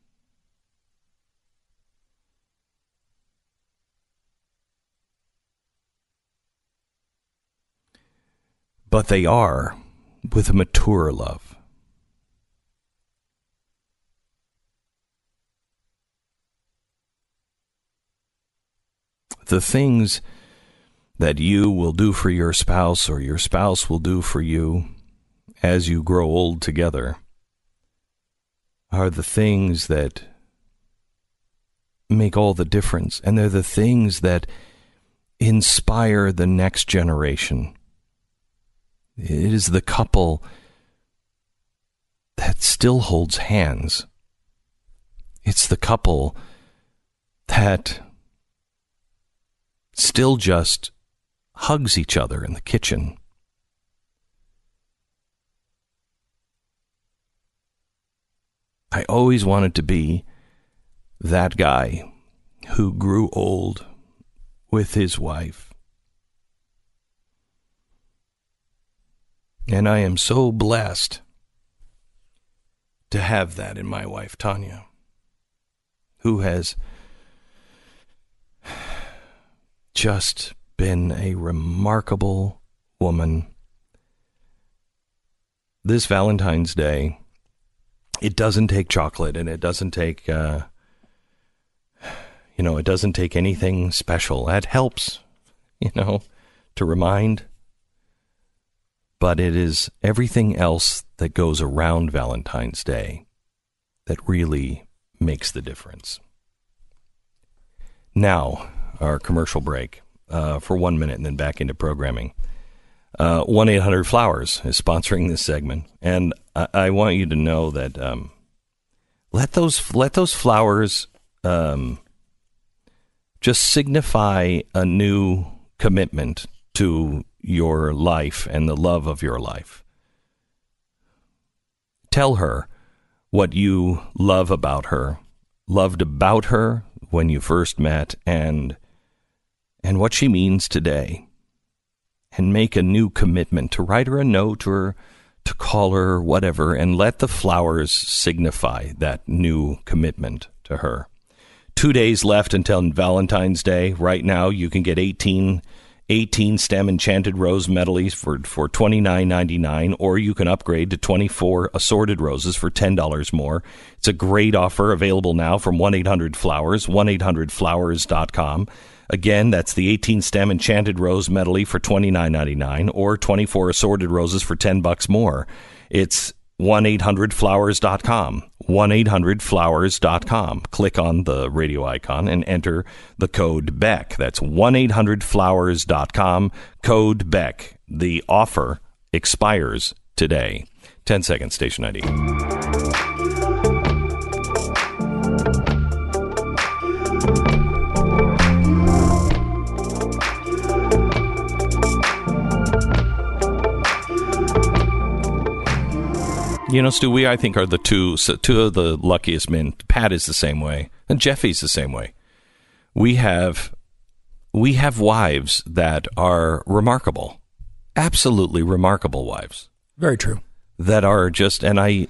But they are with a mature love. The things that you will do for your spouse or your spouse will do for you as you grow old together are the things that make all the difference. And they're the things that inspire the next generation. It is the couple that still holds hands. It's the couple that still just hugs each other in the kitchen. I always wanted to be that guy who grew old with his wife. And I am so blessed to have that in my wife, Tanya, who has just been a remarkable woman this Valentine's Day, it doesn't take chocolate, and it doesn't take, it doesn't take anything special. That helps, to remind. But it is everything else that goes around Valentine's Day that really makes the difference. Now, our commercial break for 1 minute and then back into programming. 1-800-Flowers is sponsoring this segment, and I want you to know that let those flowers just signify a new commitment to your life and the love of your life. Tell her what you loved about her when you first met, and what she means today. And make a new commitment to write her a note or to call her, whatever, and let the flowers signify that new commitment to her. 2 days left until Valentine's Day. Right now, you can get 18 stem enchanted rose medleys for $29.99, or you can upgrade to 24 assorted roses for $10 more. It's a great offer available now from 1-800-Flowers, 1-800-Flowers.com. Again, that's the 18 stem enchanted rose medley for $29.99, or 24 assorted roses for $10 more. It's 1-800-Flowers.com, 1-800-Flowers.com. Click on the radio icon and enter the code BECK. That's 1-800-Flowers.com, code BECK. The offer expires today. 10 seconds, station ID. Stu, we, I think, are the two of the luckiest men. Pat is the same way, and Jeffy's the same way. We have wives that are remarkable, absolutely remarkable wives. Very true. That are just, and I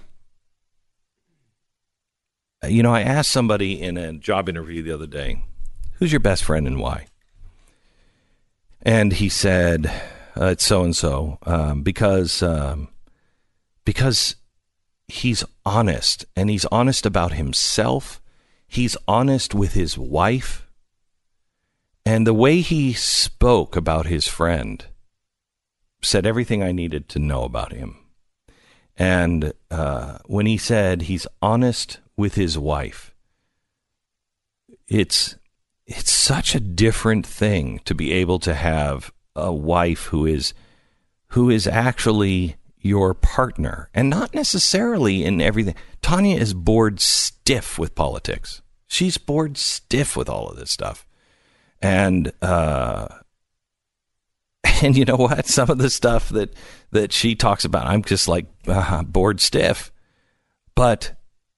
asked somebody in a job interview the other day, who's your best friend and why? And he said, it's so-and-so, because he's honest, and he's honest about himself. He's honest with his wife. And the way he spoke about his friend said everything I needed to know about him. And when he said he's honest with his wife, it's such a different thing to be able to have a wife who is actually your partner, and not necessarily in everything. Tanya is bored stiff with politics. She's bored stiff with all of this stuff. And you know what? Some of the stuff that she talks about, I'm just like bored stiff. But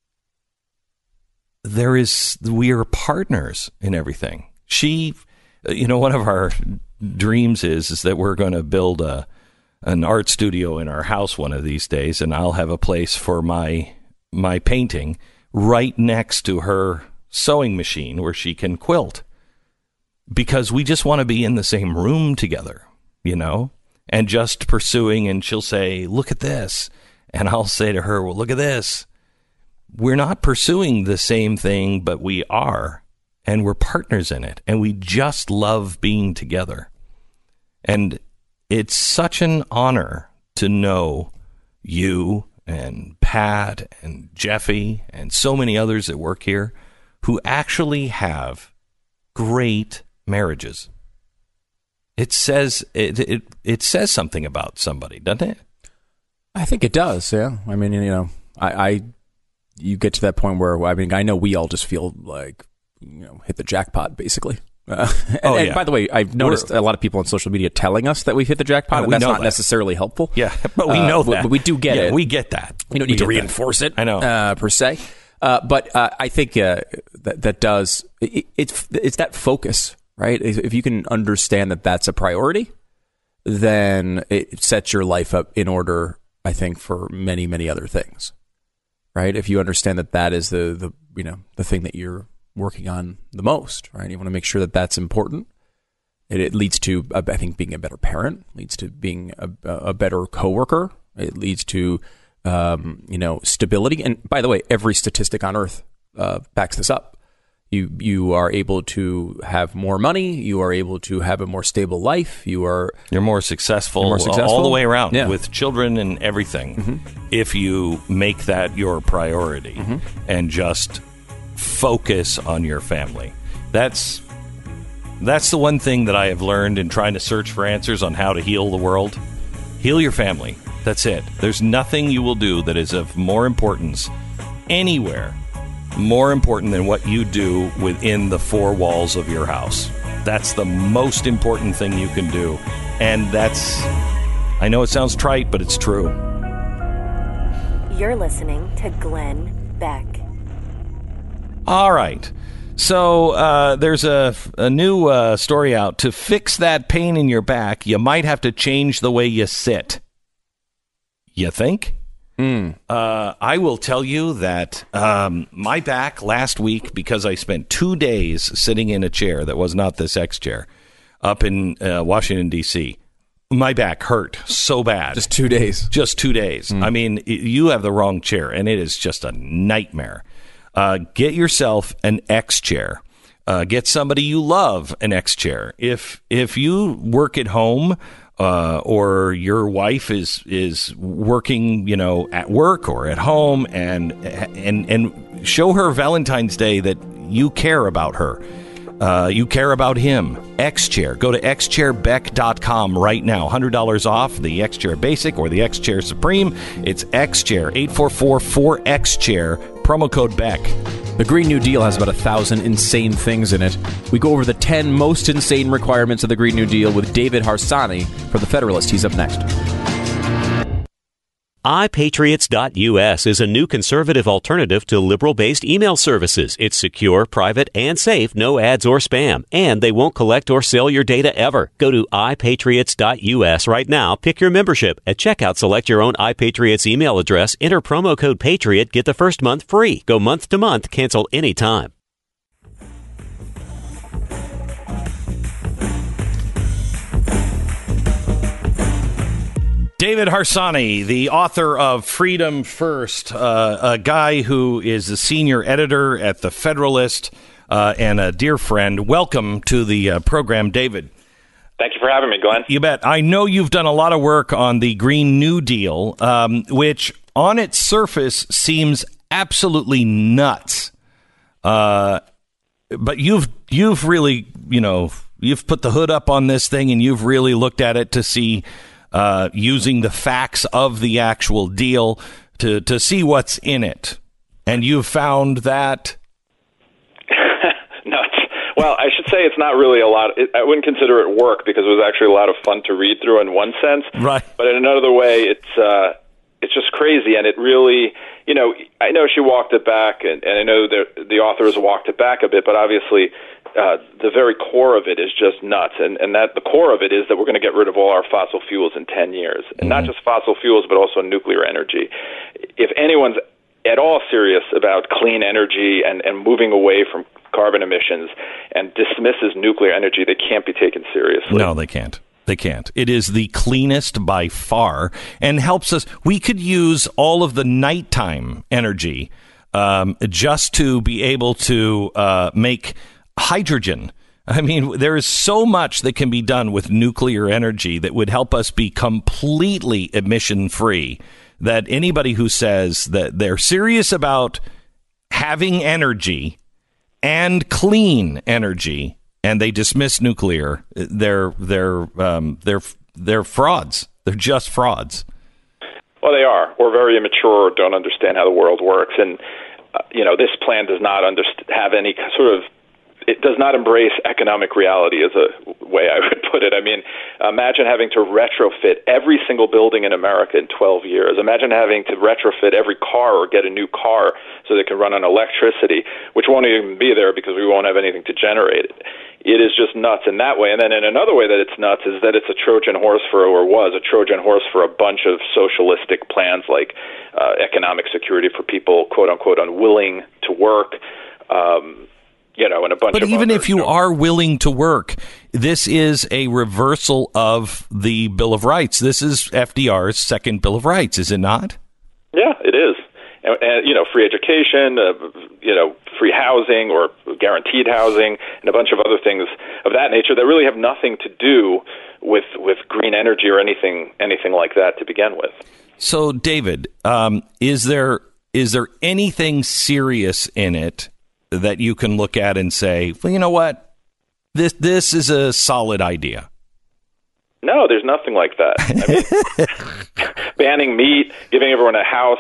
we are partners in everything. One of our dreams is that we're going to build an art studio in our house one of these days, and I'll have a place for my painting right next to her sewing machine where she can quilt, because we just want to be in the same room together, and just pursuing, and she'll say, look at this, and I'll say to her, well, look at this. We're not pursuing the same thing, but we are, and we're partners in it, and we just love being together. And it's such an honor to know you and Pat and Jeffy and so many others that work here who actually have great marriages. It says it says something about somebody, doesn't it? I think it does. Yeah. I mean, you get to that point where I know we all just feel like hit the jackpot basically. And by the way, I've noticed a lot of people on social media telling us that we've hit the jackpot, and that's not necessarily helpful. Yeah, but we know that. But we do get it. We get that. We don't need to reinforce it. I know. Per se. But I think that does, it's that focus, right? If you can understand that that's a priority, then it sets your life up in order, I think, for many, many other things, right? If you understand that is the thing that you're working on the most, right? You want to make sure that that's important. It leads to, I think, being a better parent, leads to being a better coworker, It leads to, stability. And by the way, every statistic on earth backs this up. You are able to have more money. You are able to have a more stable life. You're more successful all the way around with children and everything. If you make that your priority and just focus on your family. That's the one thing that I have learned in trying to search for answers on how to heal the world. Heal your family. That's it. There's nothing you will do that is of more importance anywhere, more important than what you do within the four walls of your house. That's the most important thing you can do. And I know it sounds trite, but it's true. You're listening to Glenn Beck. All right. So there's a new story out. To fix that pain in your back, you might have to change the way you sit. You think? I will tell you that my back last week, because I spent 2 days sitting in a chair that was not this X chair up in Washington, D.C., my back hurt so bad. Just 2 days. Just 2 days. I mean, you have the wrong chair, and it is just a nightmare. Get yourself an X chair. Get somebody you love an X chair. If you work at home, or your wife is working, at work or at home, and show her Valentine's Day that you care about her. You care about him. X-Chair. Go to xchairbeck.com right now. $100 off the X-Chair Basic or the X-Chair Supreme. It's X-Chair. 844-4X-Chair. Promo code Beck. The Green New Deal has about 1,000 insane things in it. We go over the 10 most insane requirements of the Green New Deal with David Harsanyi for The Federalist. He's up next. iPatriots.us is a new conservative alternative to liberal-based email services. It's secure, private, and safe, no ads or spam, and they won't collect or sell your data ever. Go to iPatriots.us right now, pick your membership. At checkout, select your own iPatriots email address, enter promo code PATRIOT, get the first month free. Go month to month, cancel anytime. David Harsanyi, the author of Freedom First, a guy who is the senior editor at The Federalist and a dear friend. Welcome to the program, David. Thank you for having me, Glenn. You bet. I know you've done a lot of work on the Green New Deal, which on its surface seems absolutely nuts. But you've really, you've put the hood up on this thing and you've really looked at it to see using the facts of the actual deal to see what's in it. And you've found that... Nuts. Well, I should say it's not really a lot. I wouldn't consider it work because it was actually a lot of fun to read through in one sense. Right. But in another way, it's just crazy. And it really, I know she walked it back, and I know the author has walked it back a bit, but obviously... the very core of it is just nuts, and that the core of it is that we're going to get rid of all our fossil fuels in 10 years, and not just fossil fuels, but also nuclear energy. If anyone's at all serious about clean energy and moving away from carbon emissions and dismisses nuclear energy, they can't be taken seriously. No, they can't. They can't. It is the cleanest by far and helps us. We could use all of the nighttime energy just to be able to make hydrogen. I mean, there is so much that can be done with nuclear energy that would help us be completely emission-free, that anybody who says that they're serious about having energy and clean energy and they dismiss nuclear, they're frauds. They're just frauds. Well, they are, or very immature, or don't understand how the world works. And, this plan does not have any sort of it does not embrace economic reality, is a way I would put it. I mean, imagine having to retrofit every single building in America in 12 years. Imagine having to retrofit every car or get a new car so they can run on electricity, which won't even be there because we won't have anything to generate it. It is just nuts in that way. And then in another way that it's nuts is that it's a Trojan horse was a Trojan horse for a bunch of socialistic plans like economic security for people, quote unquote, unwilling to work, and a bunch of. But even if you are willing to work, this is a reversal of the Bill of Rights. This is FDR's second Bill of Rights, is it not? Yeah, it is. And free education, free housing or guaranteed housing, and a bunch of other things of that nature that really have nothing to do with green energy or anything like that to begin with. So, David, is there anything serious in it that you can look at and say, well, you know what, this is a solid idea? No, there's nothing like that. I mean, banning meat, giving everyone a house,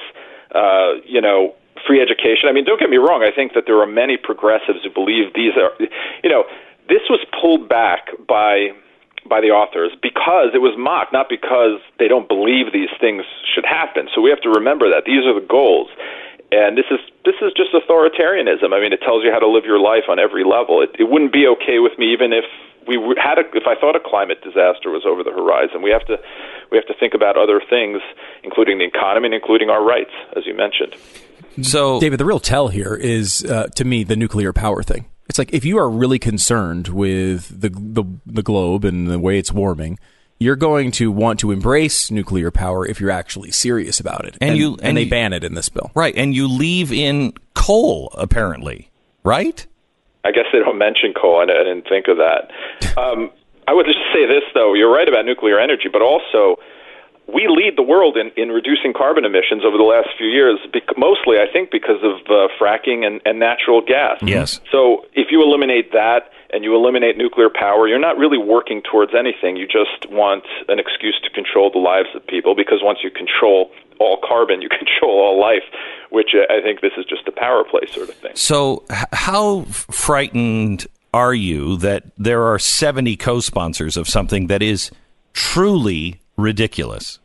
free education. I mean, don't get me wrong. I think that there are many progressives who believe these are, this was pulled back by the authors because it was mocked, not because they don't believe these things should happen. So we have to remember that these are the goals. And this is just authoritarianism. I mean, it tells you how to live your life on every level. It wouldn't be okay with me even if I thought a climate disaster was over the horizon. We have to think about other things, including the economy and including our rights, as you mentioned. So, David, the real tell here is, to me, the nuclear power thing. It's like if you are really concerned with the globe and the way it's warming, you're going to want to embrace nuclear power if you're actually serious about it. And they ban it in this bill. Right. And you leave in coal, apparently. Right? I guess they don't mention coal. I didn't think of that. I would just say this, though. You're right about nuclear energy, but also we lead the world in reducing carbon emissions over the last few years, mostly, I think, because of fracking and natural gas. Yes. So if you eliminate that and you eliminate nuclear power, you're not really working towards anything. You just want an excuse to control the lives of people, because once you control all carbon, you control all life, which I think this is just a power play sort of thing. So how frightened are you that there are 70 co-sponsors of something that is truly ridiculous?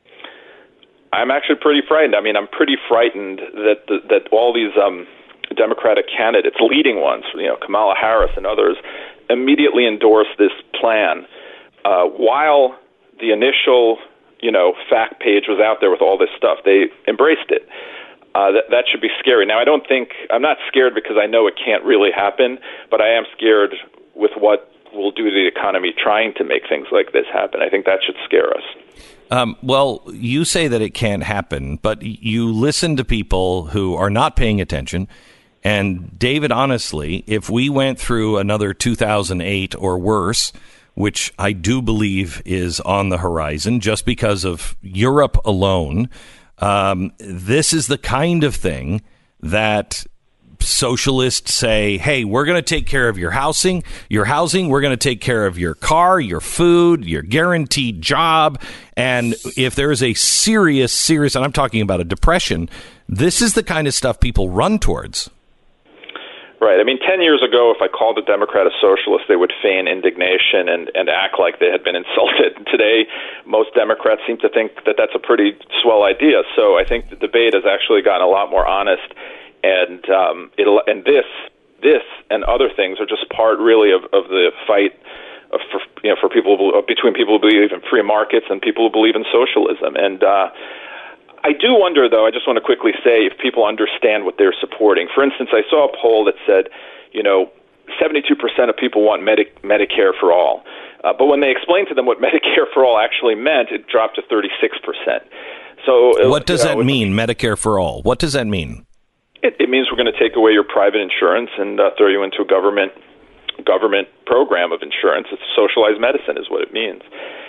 I'm actually pretty frightened. I mean, I'm pretty frightened that all these Democratic candidates, leading ones, Kamala Harris and others, immediately endorsed this plan while the initial, fact page was out there with all this stuff. They embraced it. That should be scary. Now, I'm not scared because I know it can't really happen, but I am scared with what will do to the economy trying to make things like this happen. I think that should scare us. Well, you say that it can't happen, but you listen to people who are not paying attention. And David, honestly, if we went through another 2008 or worse, which I do believe is on the horizon just because of Europe alone, this is the kind of thing that socialists say, hey, we're going to take care of your housing, we're going to take care of your car, your food, your guaranteed job. And if there is a serious, and I'm talking about a depression, this is the kind of stuff people run towards. Right. I mean, 10 years ago, if I called a Democrat a socialist, they would feign indignation and act like they had been insulted. Today, most Democrats seem to think that that's a pretty swell idea. So I think the debate has actually gotten a lot more honest. And this and other things are just part, really, of the fight for people between people who believe in free markets and people who believe in socialism. And I do wonder, though, I just want to quickly say if people understand what they're supporting. For instance, I saw a poll that said, 72% of people want Medicare for all. But when they explained to them what Medicare for all actually meant, it dropped to 36%. So what does that mean, Medicare for all? What does that mean? It means we're going to take away your private insurance and throw you into a government program of insurance. It's socialized medicine is what it means.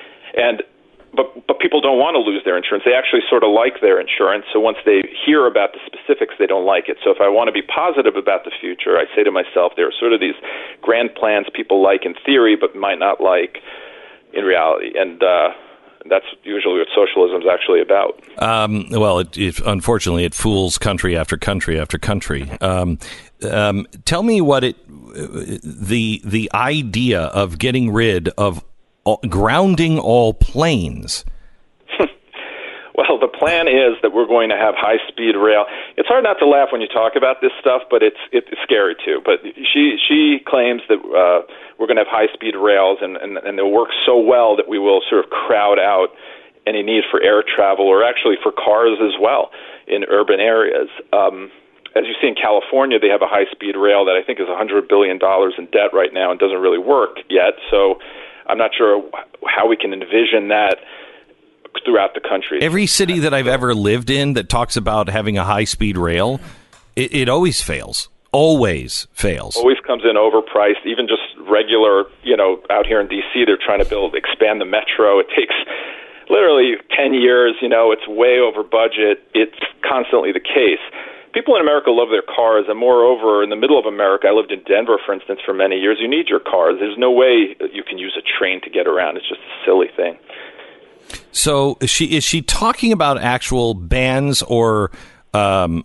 But people don't want to lose their insurance. They actually sort of like their insurance. So once they hear about the specifics, they don't like it. So if I want to be positive about the future, I say to myself, there are sort of these grand plans people like in theory but might not like in reality. And that's usually what socialism is actually about. Well, unfortunately, it fools country after country after country. Tell me what the idea of getting rid of grounding all planes. Well, the plan is that we're going to have high-speed rail. It's hard not to laugh when you talk about this stuff, but it's scary too. But she claims that we're going to have high-speed rails, and they'll work so well that we will sort of crowd out any need for air travel, or actually for cars as well in urban areas. as you see in California, they have a high-speed rail that I think is $100 billion in debt right now and doesn't really work yet. So I'm not sure how we can envision that throughout the country. Every city that I've ever lived in that talks about having a high-speed rail, it always fails. Always fails. Always comes in overpriced. Even just regular, out here in D.C., they're trying to expand the metro. It takes literally 10 years. It's way over budget. It's constantly the case. People in America love their cars, and moreover, in the middle of America, I lived in Denver, for instance, for many years. You need your cars. There's no way you can use a train to get around. It's just a silly thing. So is she talking about actual bans or some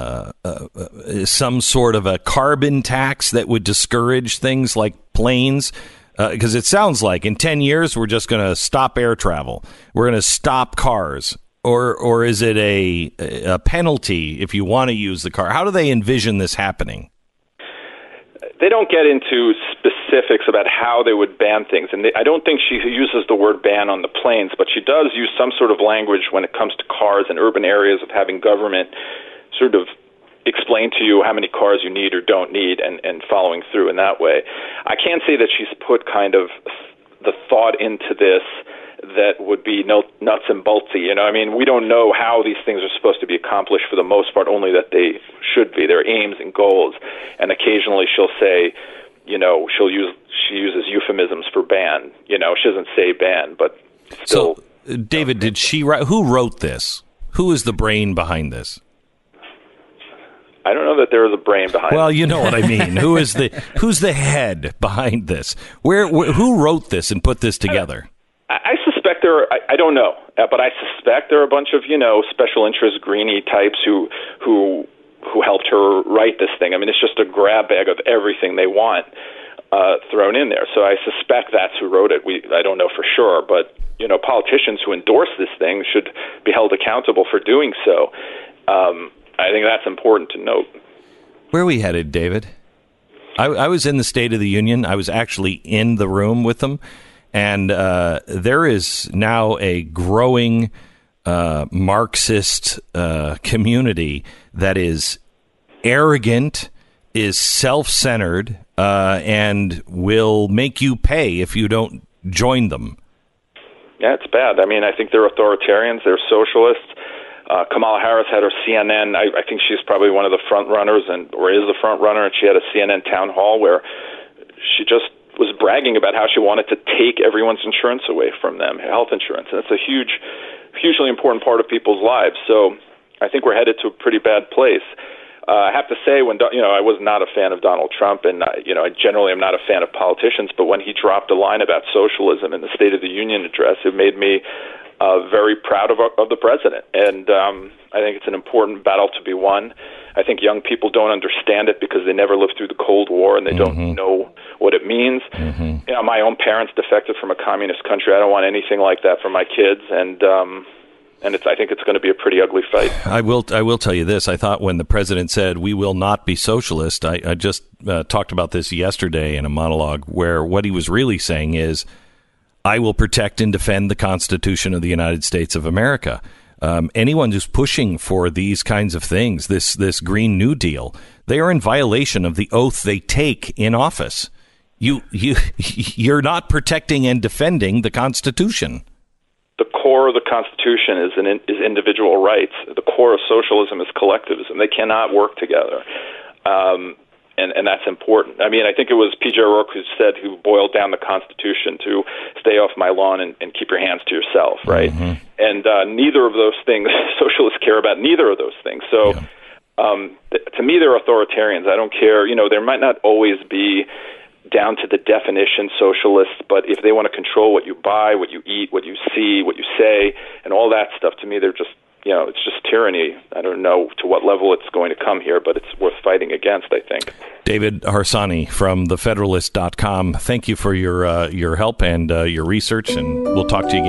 sort of a carbon tax that would discourage things like planes? Because it sounds like in 10 years, we're just going to stop air travel. We're going to stop cars. Or is it a penalty if you want to use the car? How do they envision this happening? They don't get into specifics about how they would ban things. And I don't think she uses the word ban on the planes, but she does use some sort of language when it comes to cars in urban areas of having government sort of explain to you how many cars you need or don't need and following through in that way. I can't say that she's put kind of the thought into this that would be nuts and boltsy. We don't know how these things are supposed to be accomplished for the most part, only that they should be. Their aims and goals. And occasionally she'll say, she uses euphemisms for ban. She doesn't say ban, but still. So, David, did she write? Who wrote this? Who is the brain behind this? I don't know that there is a brain behind it. Well, you know what I mean. Who's the head behind this? Who wrote this and put this together? I suspect I don't know, but I suspect there are a bunch of, special interest greenie types who helped her write this thing. It's just a grab bag of everything they want thrown in there. So I suspect that's who wrote it. I don't know for sure, but, politicians who endorse this thing should be held accountable for doing so. I think that's important to note. Where are we headed, David? I was in the State of the Union. I was actually in the room with them. And there is now a growing Marxist community that is arrogant, is self-centered, and will make you pay if you don't join them. Yeah, it's bad. I think they're authoritarians. They're socialists. Kamala Harris had her CNN. I think she's probably one of the front runners, or is the front runner, and she had a CNN town hall where she just was bragging about how she wanted to take everyone's insurance away from them, health insurance. And it's a hugely important part of people's lives. So I think we're headed to a pretty bad place. I have to say, I was not a fan of Donald Trump, and I generally am not a fan of politicians, but when he dropped a line about socialism in the State of the Union address, it made me very proud of the president. And I think it's an important battle to be won. I think young people don't understand it because they never lived through the Cold War and they don't know what it means. Mm-hmm. My own parents defected from a communist country. I don't want anything like that for my kids, and I think it's going to be a pretty ugly fight. I will tell you this. I thought when the president said we will not be socialist, I just talked about this yesterday in a monologue where what he was really saying is, I will protect and defend the Constitution of the United States of America. Anyone who's pushing for these kinds of things, this Green New Deal, they are in violation of the oath they take in office. You're not protecting and defending the Constitution. The core of the Constitution is individual rights. The core of socialism is collectivism. They cannot work together. And that's important. I think it was P.J. O'Rourke who boiled down the Constitution to stay off my lawn and keep your hands to yourself, right? Mm-hmm. And neither of those things, socialists care about neither of those things. So to me, they're authoritarians. I don't care. There might not always be down to the definition socialists, but if they want to control what you buy, what you eat, what you see, what you say, and all that stuff, to me, they're just, it's just tyranny. I don't know to what level it's going to come here, but it's worth fighting against, I think. David Harsanyi from thefederalist.com. Thank you for your help and your research, and we'll talk to you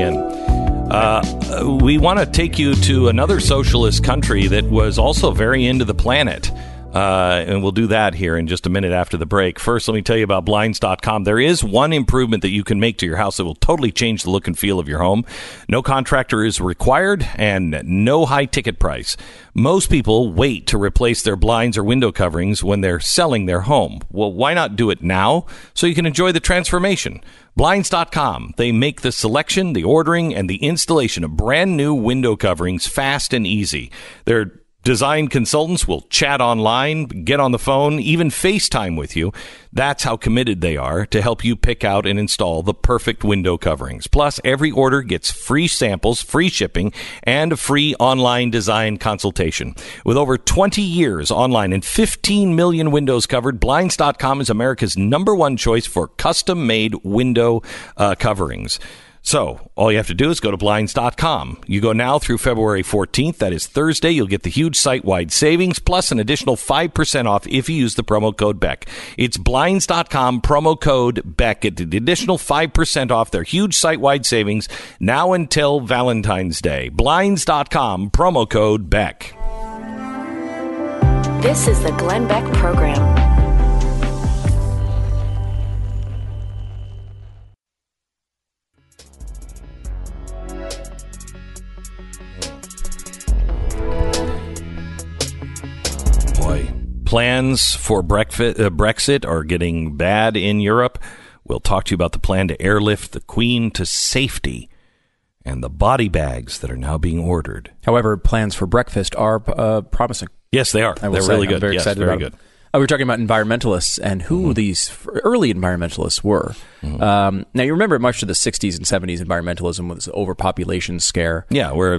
again. We want to take you to another socialist country that was also very into the planet. And we'll do that here in just a minute after the break. First, let me tell you about Blinds.com. There is one improvement that you can make to your house that will totally change the look and feel of your home. No contractor is required and no high ticket price. Most people wait to replace their blinds or window coverings when they're selling their home. Well, why not do it now so you can enjoy the transformation? Blinds.com. They make the selection, the ordering, and the installation of brand new window coverings fast and easy. They're design consultants will chat online, get on the phone, even FaceTime with you. That's how committed they are to help you pick out and install the perfect window coverings. Plus, every order gets free samples, free shipping, and a free online design consultation. With over 20 years online and 15 million windows covered, Blinds.com is America's #1 choice for custom-made window coverings. So, all you have to do is go to Blinds.com. You go now through February 14th. That is Thursday. You'll get the huge site-wide savings, plus an additional 5% off if you use the promo code BECK. It's Blinds.com, promo code BECK. Get the additional 5% off their huge site-wide savings now until Valentine's Day. Blinds.com, promo code BECK. This is the Glenn Beck Program. Plans for Brexit are getting bad in Europe. We'll talk to you about the plan to airlift the Queen to safety and the body bags that are now being ordered. However, plans for breakfast are promising. Yes, they are. They're really good. I'm very excited about them. We were talking about environmentalists and who these early environmentalists were. Now, you remember much of the 60s and 70s environmentalism was overpopulation scare. Yeah, where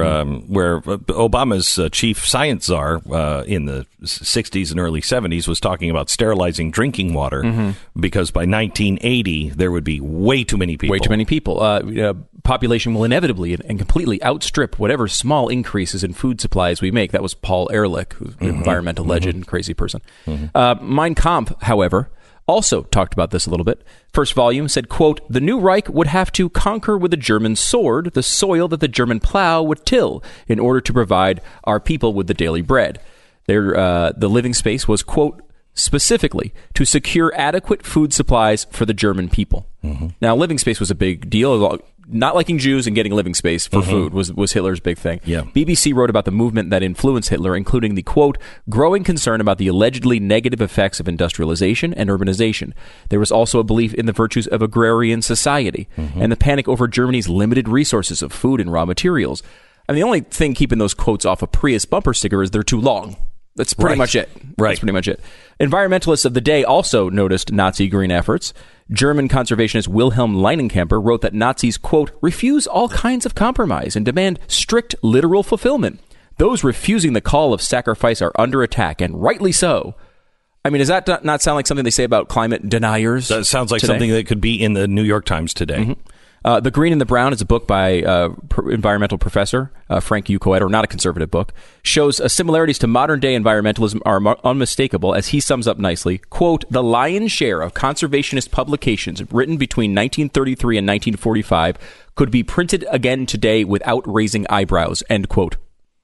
Obama's chief science czar in the 60s and early 70s was talking about sterilizing drinking water because by 1980, there would be way too many people. Way too many people. Population will inevitably and completely outstrip whatever small increases in food supplies we make. That was Paul Ehrlich, who's an environmental legend, crazy person. Mein Kampf, however, also talked about this a little bit. First volume said, quote, "The new Reich would have to conquer with a German sword the soil that the German plow would till in order to provide our people with the daily bread." The living space was, quote, specifically to secure adequate food supplies for the German people. Now, living space was a big deal. Not liking Jews and getting living space for food was Hitler's big thing. Yeah. BBC wrote about the movement that influenced Hitler, including the, quote, growing concern about the allegedly negative effects of industrialization and urbanization. There was also a belief in the virtues of agrarian society and the panic over Germany's limited resources of food and raw materials. And the only thing keeping those quotes off a Prius bumper sticker is they're too long. That's pretty much it. That's pretty much it. Environmentalists of the day also noticed Nazi green efforts. German conservationist Wilhelm Leinenkämper wrote that Nazis, quote, refuse all kinds of compromise and demand strict literal fulfillment. Those refusing the call of sacrifice are under attack, and rightly so. I mean, does that not sound like something they say about climate deniers? That sounds like something that could be in the New York Times today. The Green and the Brown is a book by environmental professor Frank Ucoetter, not a conservative book, shows similarities to modern-day environmentalism are unmistakable, as he sums up nicely. Quote, the lion's share of conservationist publications written between 1933 and 1945 could be printed again today without raising eyebrows, end quote.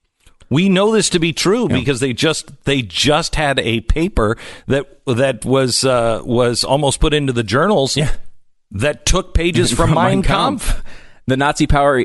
We know this to be true because they just had a paper that was almost put into the journals. Yeah. That took pages from Mein Kampf. The Nazi policy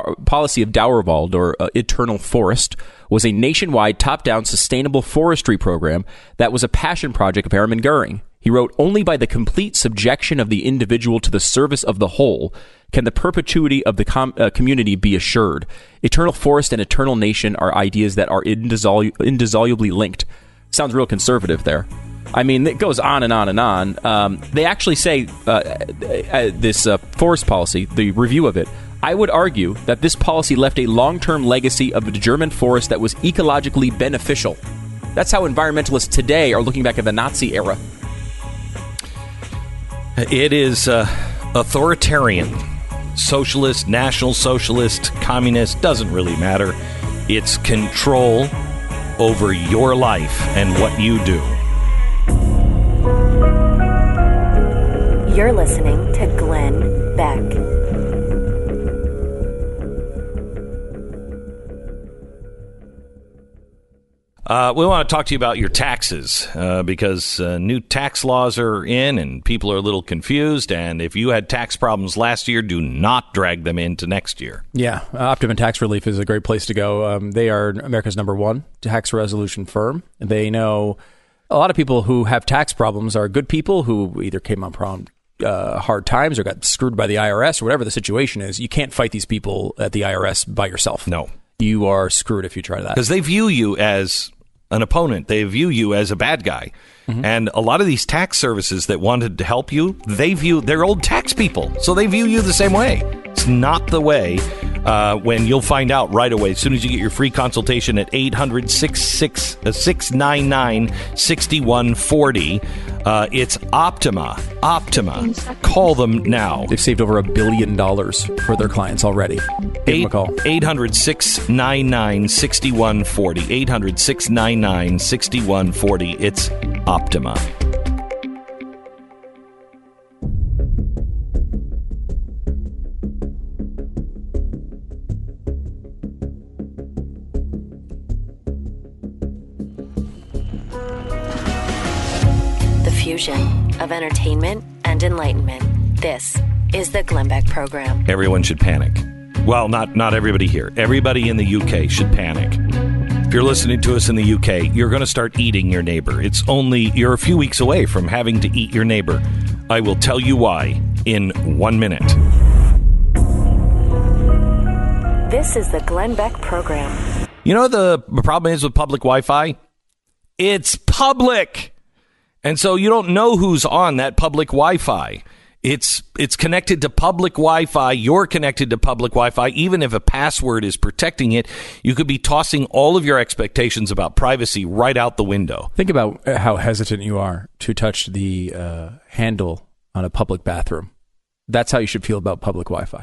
of Dauerwald, or eternal forest, was a nationwide top-down sustainable forestry program that was a passion project of Hermann Goering. He wrote, only by the complete subjection of the individual to the service of the whole can the perpetuity of the community be assured. Eternal forest and eternal nation are ideas that are indissolubly linked. Sounds real conservative there. I mean, it goes on and on and on. They actually say this forest policy, the review of it, I would argue that this policy left a long-term legacy of the German forest that was ecologically beneficial. That's how environmentalists today are looking back at the Nazi era. It is authoritarian. Socialist, National Socialist, Communist, doesn't really matter. It's control over your life and what you do. You're listening to Glenn Beck. We want to talk to you about your taxes because new tax laws are in and people are a little confused. And if you had tax problems last year, do not drag them into next year. Yeah, Optima Tax Relief is a great place to go. They are America's #1 tax resolution firm. They know a lot of people who have tax problems are good people who either came on hard times or got screwed by the IRS or whatever the situation is. You can't fight these people at the IRS by yourself. No. You are screwed if you try that. Because they view you as an opponent. They view you as a bad guy. Mm-hmm. And a lot of these tax services that wanted to help you, they're old tax people. So they view you the same way. It's not the way when you'll find out right away as soon as you get your free consultation at 800-699-6140. It's Optima. Call them now. They've saved over $1 billion for their clients already. Give them a call. 800-699-6140. 800-699-6140. It's Optima. Fusion of entertainment and enlightenment. This is the Glenn Beck Program. Everyone should panic. Well, not everybody here. Everybody in the UK should panic. If you're listening to us in the UK, you're going to start eating your neighbor. You're a few weeks away from having to eat your neighbor. I will tell you why in 1 minute. This is the Glenn Beck Program. You know what the problem is with public Wi-Fi? It's public. And so you don't know who's on that public Wi-Fi. It's connected to public Wi-Fi. You're connected to public Wi-Fi. Even if a password is protecting it, you could be tossing all of your expectations about privacy right out the window. Think about how hesitant you are to touch the handle on a public bathroom. That's how you should feel about public Wi-Fi.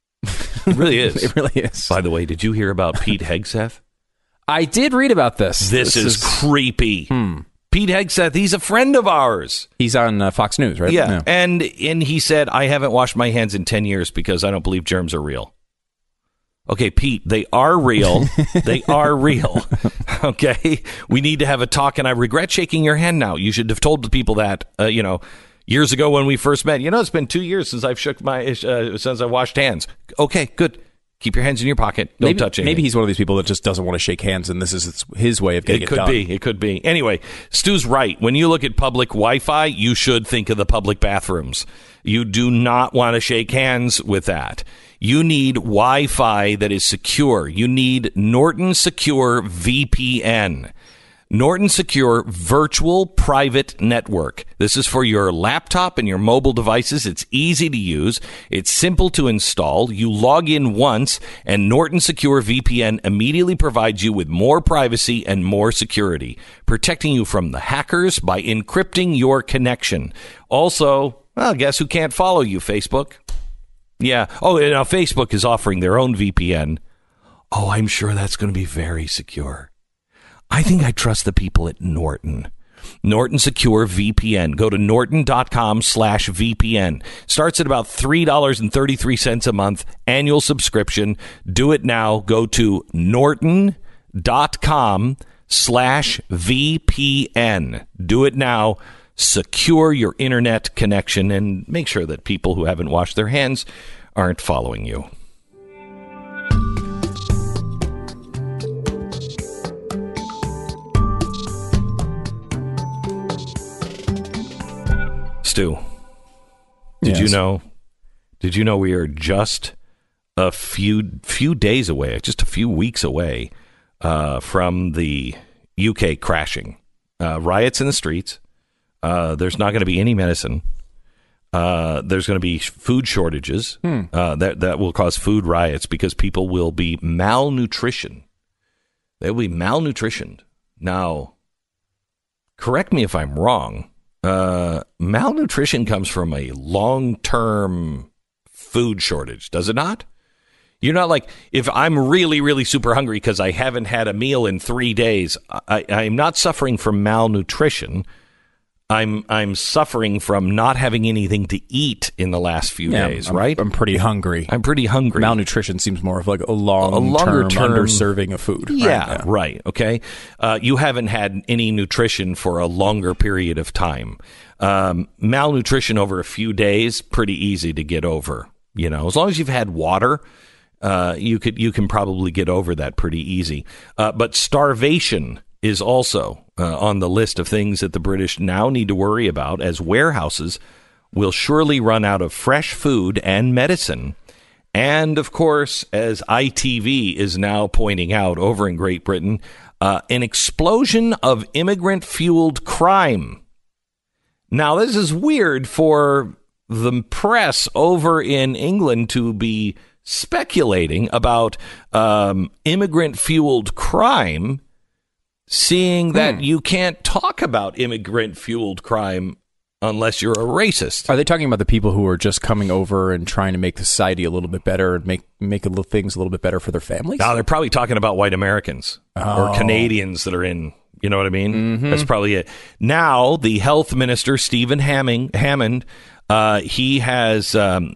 It really is. It really is. By the way, did you hear about Pete Hegseth? I did read about this. This is creepy. Pete Hegseth, he's a friend of ours. He's on Fox News, right? Yeah. And he said, I haven't washed my hands in 10 years because I don't believe germs are real. Okay, Pete, they are real. They are real. Okay? We need to have a talk, and I regret shaking your hand now. You should have told the people that, years ago when we first met. It's been 2 years since I've since I washed hands. Okay, good. Keep your hands in your pocket. Don't touch anything. Maybe he's one of these people that just doesn't want to shake hands, and this is his way of getting it done. It could be. Anyway, Stu's right. When you look at public Wi-Fi, you should think of the public bathrooms. You do not want to shake hands with that. You need Wi-Fi that is secure. You need Norton Secure VPN. Norton Secure Virtual Private Network. This is for your laptop and your mobile devices. It's easy to use. It's simple to install. You log in once, and Norton Secure VPN immediately provides you with more privacy and more security, protecting you from the hackers by encrypting your connection. Also, guess who can't follow you, Facebook? Yeah. Oh, now Facebook is offering their own VPN. Oh, I'm sure that's going to be very secure. I think I trust the people at Norton. Norton Secure VPN. Go to norton.com/VPN. Starts at about $3.33 a month. Annual subscription. Do it now. Go to norton.com/VPN. Do it now. Secure your internet connection and make sure that people who haven't washed their hands aren't following you. Stu, did you know we are just a few days away, just a few weeks away from the UK crashing? Riots in the streets. There's not going to be any medicine. There's going to be food shortages that will cause food riots because people will be malnutrition. They will be malnutritioned. Now, correct me if I'm wrong. Malnutrition comes from a long-term food shortage, does it not? You're not like, if I'm really, really super hungry because I haven't had a meal in 3 days, I'm not suffering from malnutrition. I'm suffering from not having anything to eat in the last few days, right? I'm pretty hungry. Malnutrition seems more of like a longer term underserving of food. Yeah, right. Okay. You haven't had any nutrition for a longer period of time. Malnutrition over a few days, pretty easy to get over. As long as you've had water, you can probably get over that pretty easy. But starvation is also on the list of things that the British now need to worry about, as warehouses will surely run out of fresh food and medicine. And, of course, as ITV is now pointing out over in Great Britain, an explosion of immigrant-fueled crime. Now, this is weird for the press over in England to be speculating about immigrant-fueled crime, seeing that you can't talk about immigrant-fueled crime unless you're a racist. Are they talking about the people who are just coming over and trying to make the society a little bit better and make things a little bit better for their families? No, they're probably talking about white Americans or Canadians that are in, you know what I mean? Mm-hmm. That's probably it. Now, the health minister, Stephen Hammond, he has advised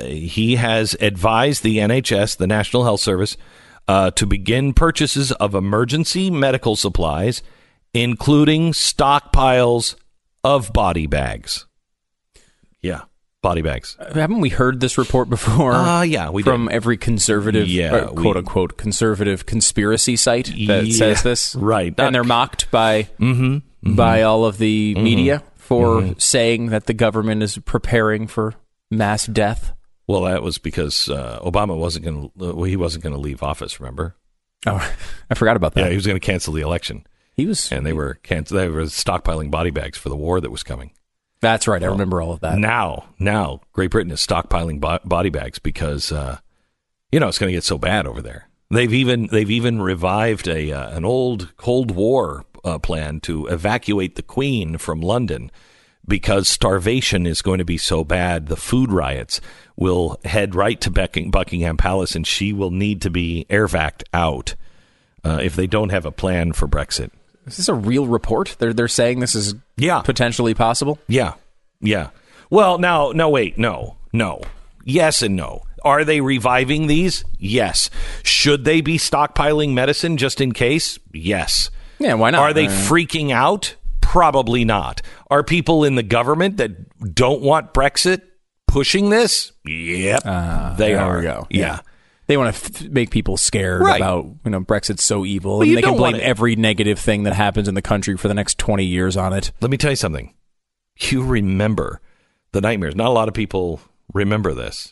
the NHS, the National Health Service, to begin purchases of emergency medical supplies, including stockpiles of body bags. Yeah, body bags. Haven't we heard this report before? Yeah, we from did. Every conservative, quote-unquote, conservative conspiracy site that says this. Right. And they're mocked by all of the media for saying that the government is preparing for mass death. Well, that was because Obama wasn't going to leave office, remember? Oh, I forgot about that. Yeah, he was going to cancel the election. They were stockpiling body bags for the war that was coming. That's right. I remember all of that. Now, Great Britain is stockpiling body bags because, it's going to get so bad over there. They've even revived an old Cold War plan to evacuate the Queen from London because starvation is going to be so bad. The food riots will head right to Buckingham Palace, and she will need to be air-vac'd out if they don't have a plan for Brexit. Is this a real report? They're saying this is potentially possible? Yeah. Well, no. Yes and no. Are they reviving these? Yes. Should they be stockpiling medicine just in case? Yes. Yeah, why not? Are they freaking out? Probably not. Are people in the government that don't want Brexit pushing this? Yep. They are. There we go. Yeah. They want to make people scared about, Brexit's so evil. Well, and they can blame every negative thing that happens in the country for the next 20 years on it. Let me tell you something. You remember the nightmares. Not a lot of people remember this.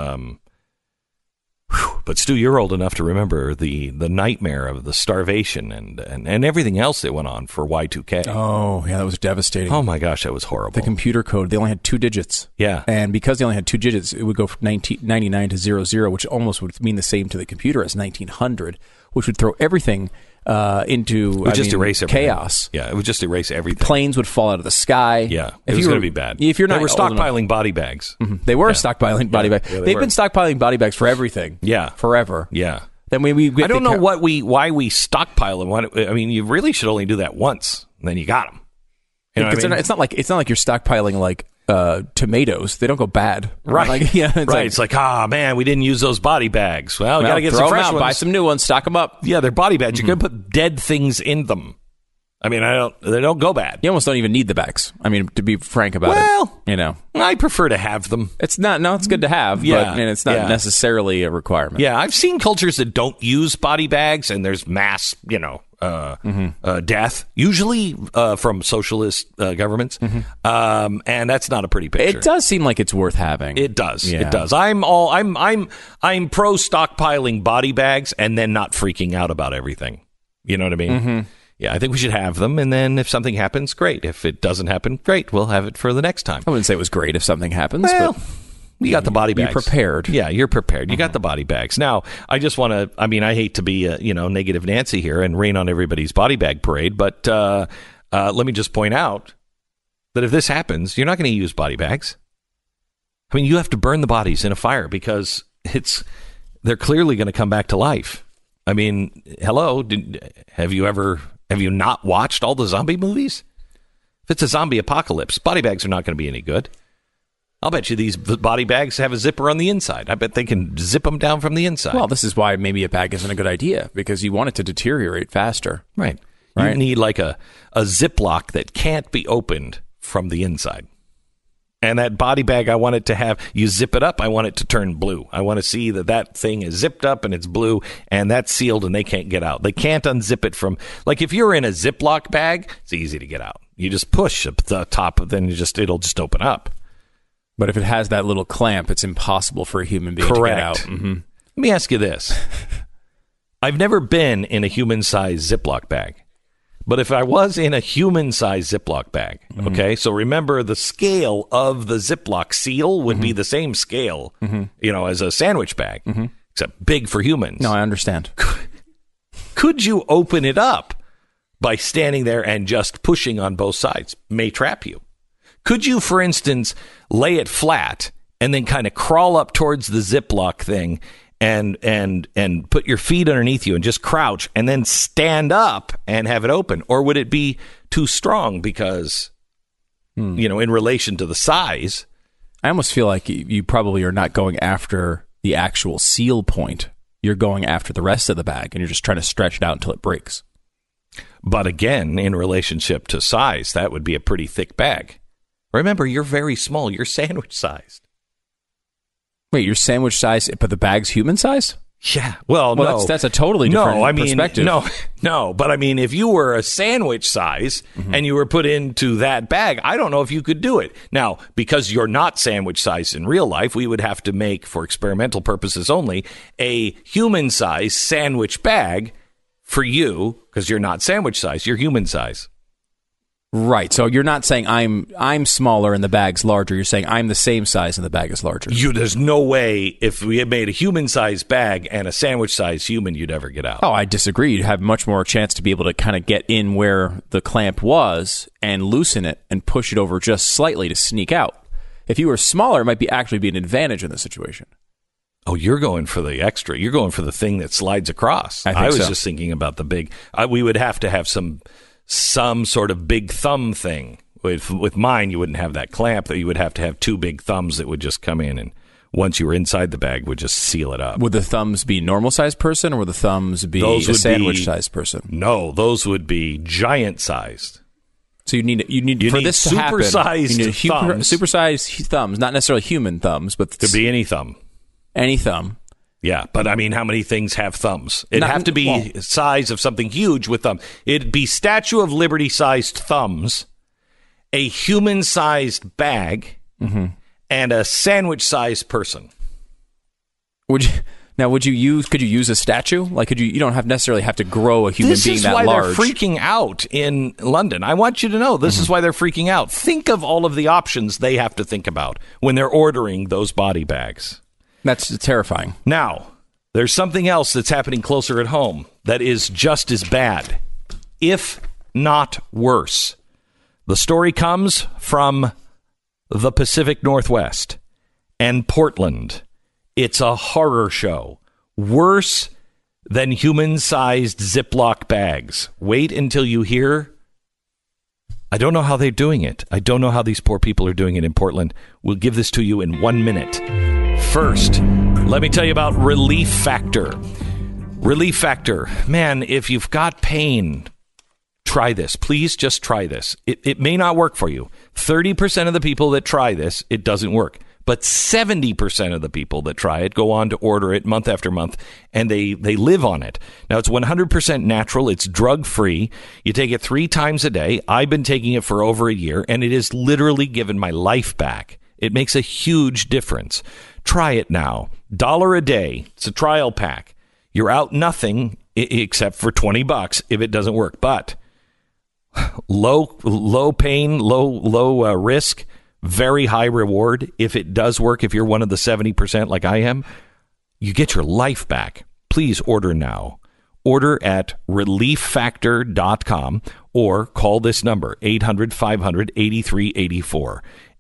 But Stu, you're old enough to remember the nightmare of the starvation and everything else that went on for Y2K. Oh, yeah, that was devastating. Oh, my gosh, that was horrible. The computer code, they only had 2 digits. Yeah. And because they only had 2 digits, it would go from 99 to 00, which almost would mean the same to the computer as 1900, which would throw everything into erase chaos. Yeah, it would just erase everything. Planes would fall out of the sky. Yeah, it was going to be bad. If you're not, they were stockpiling body bags. Mm-hmm. They were stockpiling body bags. Yeah, They've been stockpiling body bags for everything. Yeah, forever. Yeah. Then we I don't know why we stockpile them. I mean, you really should only do that once, and then you got them. You know what I mean? It's not like you're stockpiling like tomatoes. They don't go bad, right? Like, it's like, man, we didn't use those body bags. Well, we got to get some fresh ones. Buy some new ones, stock them up. Yeah, they're body bags. You're going to put dead things in them. I mean, they don't go bad. You almost don't even need the bags. I mean, to be frank about it, I prefer to have them. It's good to have, but it's not necessarily a requirement. Yeah, I've seen cultures that don't use body bags, and there's mass, death, usually from socialist governments, and that's not a pretty picture. It does seem like it's worth having. It does. Yeah. It does. I'm pro stockpiling body bags and then not freaking out about everything. You know what I mean? Mm-hmm. Yeah, I think we should have them, and then if something happens, great. If it doesn't happen, great. We'll have it for the next time. I wouldn't say it was great if something happens, but you got the body bags. You're prepared. Yeah, you're prepared. You got the body bags. Now, I just want to, I hate to be, negative Nancy here and rain on everybody's body bag parade, but let me just point out that if this happens, you're not going to use body bags. I mean, you have to burn the bodies in a fire because they're clearly going to come back to life. I mean, hello, have you not watched all the zombie movies? If it's a zombie apocalypse, body bags are not going to be any good. I'll bet you these body bags have a zipper on the inside. I bet they can zip them down from the inside. Well, this is why maybe a bag isn't a good idea, because you want it to deteriorate faster. Right. You need like a Ziploc that can't be opened from the inside. And that body bag, I want it to have, you zip it up, I want it to turn blue. I want to see that thing is zipped up and it's blue, and that's sealed and they can't get out. They can't unzip it from, like if you're in a Ziploc bag, it's easy to get out. You just push up the top, then it'll just open up. But if it has that little clamp, it's impossible for a human being to get out. Mm-hmm. Let me ask you this. I've never been in a human-sized Ziploc bag. But if I was in a human-sized Ziploc bag, okay, so remember the scale of the Ziploc seal would be the same scale, as a sandwich bag, except big for humans. No, I understand. Could you open it up by standing there and just pushing on both sides? May trap you. Could you, for instance, lay it flat and then kind of crawl up towards the Ziploc thing and put your feet underneath you and just crouch and then stand up and have it open? Or would it be too strong because, in relation to the size? I almost feel like you probably are not going after the actual seal point. You're going after the rest of the bag, and you're just trying to stretch it out until it breaks. But again, in relationship to size, that would be a pretty thick bag. Remember, you're very small. You're sandwich-sized. Wait, you're sandwich-sized, but the bag's human-size? Yeah. Well, no. That's a totally different perspective. No. But, I mean, if you were a sandwich size and you were put into that bag, I don't know if you could do it. Now, because you're not sandwich-sized in real life, we would have to make, for experimental purposes only, a human-sized sandwich bag for you, because you're not sandwich-sized. You're human-sized. Right. So you're not saying I'm smaller and the bag's larger. You're saying I'm the same size and the bag is larger. There's no way if we had made a human-sized bag and a sandwich-sized human, you'd ever get out. Oh, I disagree. You'd have much more chance to be able to kind of get in where the clamp was and loosen it and push it over just slightly to sneak out. If you were smaller, it might actually be an advantage in this situation. Oh, you're going for the extra. You're going for the thing that slides across. I was just thinking about the big. We would have to have some sort of big thumb thing. With mine, you wouldn't have that clamp. That you would have to have two big thumbs that would just come in, and once you were inside the bag, would just seal it up. Would the thumbs be normal-sized person, or would the thumbs be a sandwich-sized person? No, those would be giant-sized. So you need for this to happen, you need supersized thumbs, not necessarily human thumbs, but could be any thumb. Any thumb. Yeah, but I mean, how many things have thumbs? It'd have to be size of something huge with thumbs. It'd be Statue of Liberty-sized thumbs, a human-sized bag, and a sandwich-sized person. Could you use a statue? Like, you don't necessarily have to grow a human being that large. This is why they're freaking out in London. I want you to know this is why they're freaking out. Think of all of the options they have to think about when they're ordering those body bags. That's terrifying. Now, there's something else that's happening closer at home that is just as bad, if not worse. The story comes from the Pacific Northwest and Portland. It's a horror show. Worse than human-sized Ziploc bags. Wait until you hear. I don't know how they're doing it. I don't know how these poor people are doing it in Portland. We'll give this to you in 1 minute. First, let me tell you about Relief Factor. Relief Factor. Man, if you've got pain, try this. Please just try this. It may not work for you. 30% of the people that try this, it doesn't work. But 70% of the people that try it go on to order it month after month, and they live on it. Now, it's 100% natural. It's drug-free. You take it 3 times a day. I've been taking it for over a year, and it has literally given my life back. It makes a huge difference. Try it now. $1 a day. It's a trial pack. You're out nothing except for $20 if it doesn't work. But low pain, low risk, very high reward. If it does work, if you're one of the 70% like I am, you get your life back. Please order now. Order at relieffactor.com or call this number, 800-500-8384.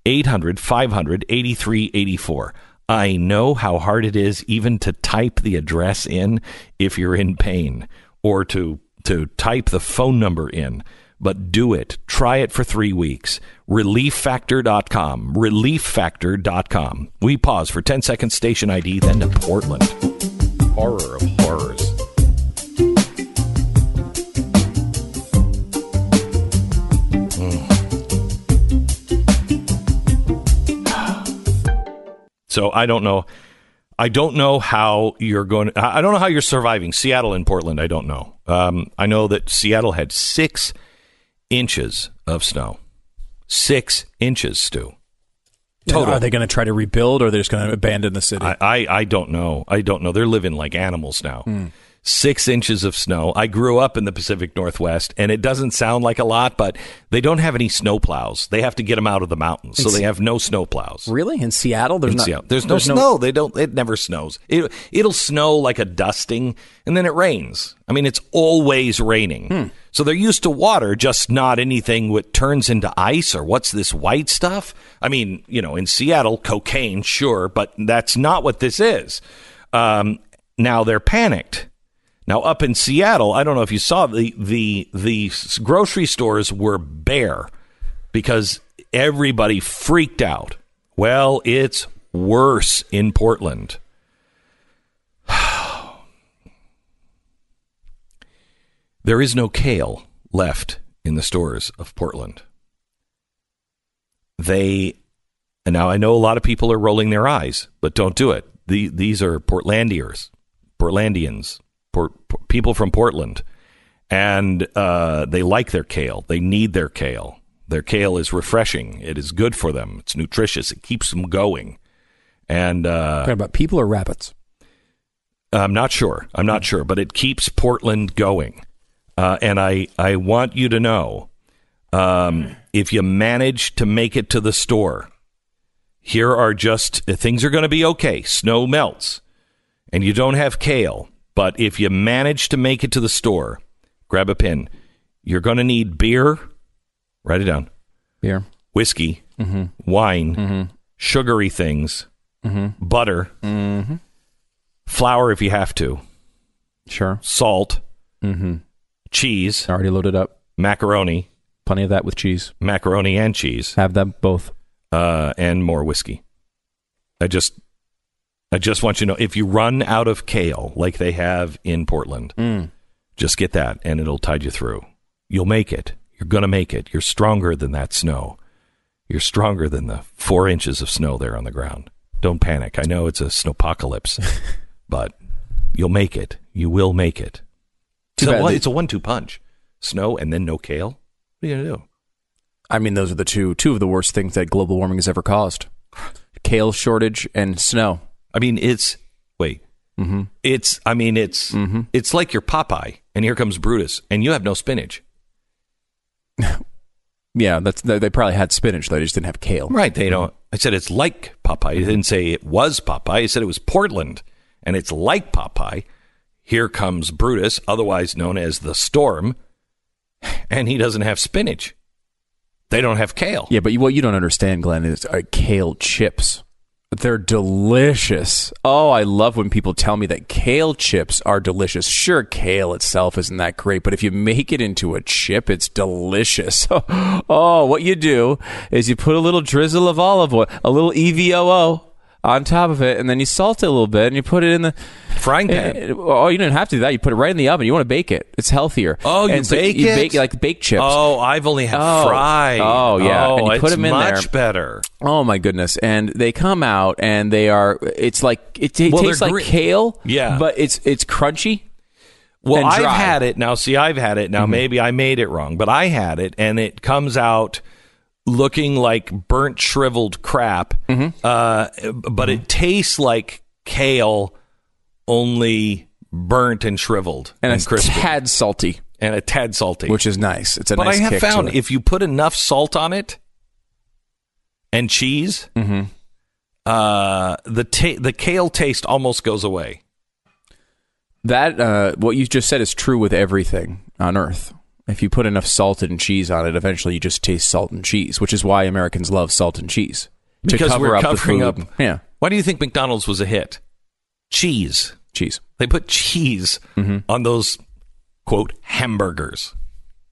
800-500-8384. I know how hard it is even to type the address in if you're in pain, or to type the phone number in. but do it. Try it for 3 weeks. ReliefFactor.com. ReliefFactor.com. We pause for 10 seconds, station ID, then to Portland. Horror of horrors. So I don't know. I don't know how you're going. I don't know how you're surviving Seattle and Portland. I don't know. I know that Seattle had 6 inches of snow. 6 inches, Stu. Total. Are they going to try to rebuild, or are they just going to abandon the city? I don't know. I don't know. They're living like animals now. 6 inches of snow. I grew up in the Pacific Northwest, and it doesn't sound like a lot, but they don't have any snow plows. They have to get them out of the mountains, so they have no snow plows. Really? In Seattle? There's no snow. They don't. It never snows. It'll snow like a dusting, and then it rains. I mean, it's always raining. So they're used to water, just not anything that turns into ice or what's this white stuff. I mean, in Seattle, cocaine, sure, but that's not what this is. Now they're panicked. Now, up in Seattle, I don't know if you saw, the grocery stores were bare because everybody freaked out. Well, it's worse in Portland. There is no kale left in the stores of Portland. Now I know a lot of people are rolling their eyes, but don't do it. These are Portlandians. People from Portland, and they like their kale. They need their kale. Their kale is refreshing. It is good for them. It's nutritious. It keeps them going. And talking about people or rabbits? I'm not sure, but it keeps Portland going. And I want you to know, if you manage to make it to the store, here are things are going to be okay. Snow melts, and you don't have kale. But if you manage to make it to the store, grab a pen. You're going to need beer. Write it down. Beer. Whiskey. Wine. Sugary things. Butter. Flour if you have to. Sure. Salt. Cheese. Already loaded up. Macaroni. Plenty of that with cheese. Macaroni and cheese. Have them both. And more whiskey. I just want you to know, if you run out of kale like they have in Portland, just get that, and it'll tide you through. You'll make it. You're going to make it. You're stronger than that snow. You're stronger than the 4 inches of snow there on the ground. Don't panic. I know it's a snowpocalypse, but you'll make it. You will make it. It's a 1-2 punch. Snow and then no kale. What are you going to do? I mean, those are the two of the worst things that global warming has ever caused. Kale shortage and snow. I mean, it's like your Popeye, and here comes Brutus, and you have no spinach. Yeah, they probably had spinach, though. They just didn't have kale. Right, they don't. I said it's like Popeye. I didn't say it was Popeye. I said it was Portland, and it's like Popeye. Here comes Brutus, otherwise known as the Storm, and he doesn't have spinach. They don't have kale. Yeah, but what you don't understand, Glenn, is kale chips. They're delicious. Oh, I love when people tell me that kale chips are delicious. Sure, kale itself isn't that great, but if you make it into a chip, it's delicious. Oh, what you do is you put a little drizzle of olive oil, a little EVOO on top of it, and then you salt it a little bit, and you put it in the frying pan. Oh, you didn't have to do that. You put it right in the oven. You want to bake it. It's healthier. Oh, you bake it? You bake like baked chips. Oh, I've only had fried. Oh, yeah. Oh, and you put them in there. It's much better. Oh, my goodness. And they come out, and they are, it's like, it tastes like kale, yeah, but it's crunchy. Well, I've had it. Now, see, I've had it. Now, maybe I made it wrong, but I had it, and it comes out looking like burnt, shriveled crap, but it tastes like kale, only burnt and shriveled and it's crispy. a tad salty, which is nice. It's a but nice. I have kick found to it. If you put enough salt on it and cheese, the kale taste almost goes away. That what you just said is true with everything on Earth. If you put enough salt and cheese on it, eventually you just taste salt and cheese, which is why Americans love salt and cheese. Because we're covering up. Yeah. Why do you think McDonald's was a hit? Cheese. Cheese. They put cheese on those, quote, hamburgers.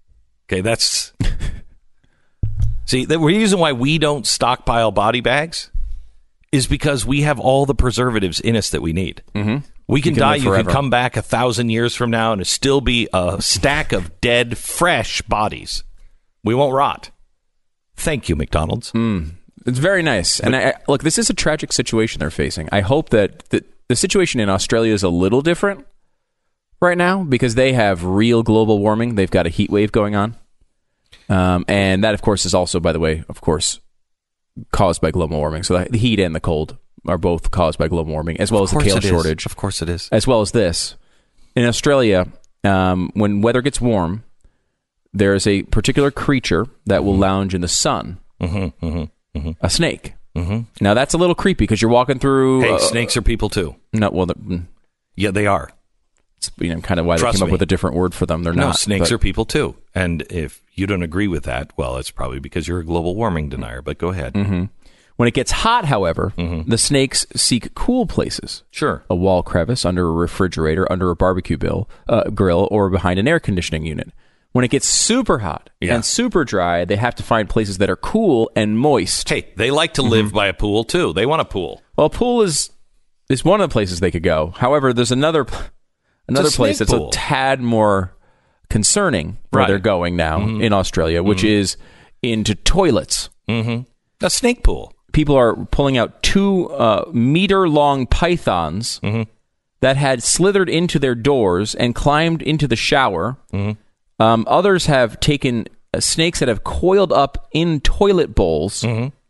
Okay, that's... See, the reason why we don't stockpile body bags is because we have all the preservatives in us that we need. Mm-hmm. We can die. You can come back 1,000 years from now and it'll still be a stack of dead, fresh bodies. We won't rot. Thank you, McDonald's. It's very nice. And look, this is a tragic situation they're facing. I hope that the situation in Australia is a little different right now because they have real global warming. They've got a heat wave going on. And that, of course, is also, by the way, of course, caused by global warming. So the heat and the cold are both caused by global warming, as well as the kale shortage. Of course it is. As well as this. In Australia, when weather gets warm, there is a particular creature that will lounge in the sun. A snake. Now, that's a little creepy because you're walking through... Hey, snakes are people too. No, well... Yeah, they are. It's kind of why they came up with a different word for them. They're not. No, snakes are people too. And if you don't agree with that, well, it's probably because you're a global warming denier, but go ahead. When it gets hot, however, the snakes seek cool places. Sure. A wall crevice, under a refrigerator, under a barbecue grill, or behind an air conditioning unit. When it gets super hot and super dry, they have to find places that are cool and moist. Hey, they like to live by a pool too. They want a pool. Well, a pool is one of the places they could go. However, there's another place that's a tad more concerning where they're going now in Australia, which is into toilets. A snake pool. People are pulling out 2 meter-long pythons that had slithered into their doors and climbed into the shower. Others have taken snakes that have coiled up in toilet bowls.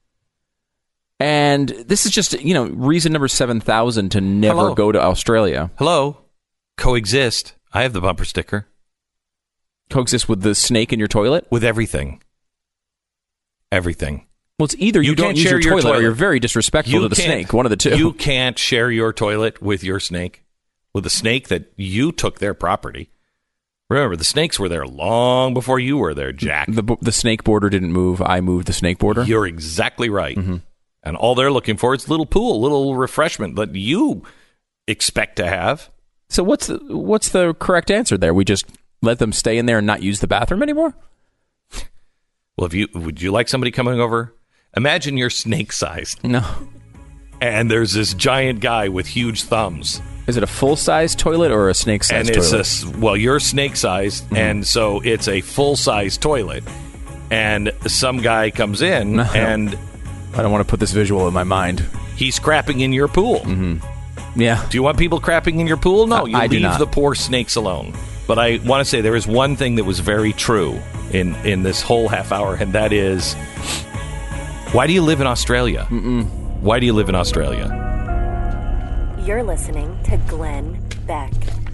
And this is just, reason number 7,000 to never go to Australia. Hello. Coexist. I have the bumper sticker. Coexist with the snake in your toilet? With everything. Everything. Well, it's either you don't use your toilet or you're very disrespectful to the snake. One of the two. You can't share your toilet with your snake. With a snake that you took their property. Remember, the snakes were there long before you were there, Jack. The snake border didn't move. I moved the snake border. You're exactly right. And all they're looking for is a little pool, a little refreshment that you expect to have. So what's the correct answer there? We just let them stay in there and not use the bathroom anymore? Well, would you like somebody coming over? Imagine you're snake-sized. No. And there's this giant guy with huge thumbs. Is it a full-size toilet or a snake-sized toilet? Well, you're snake-sized, and so it's a full-size toilet. And some guy comes in, and... I don't want to put this visual in my mind. He's crapping in your pool. Yeah. Do you want people crapping in your pool? No, you I leave the poor snakes alone. But I want to say there is one thing that was very true in this whole half hour, and that is, why do you live in Australia? Why do you live in Australia? You're listening to Glenn Beck.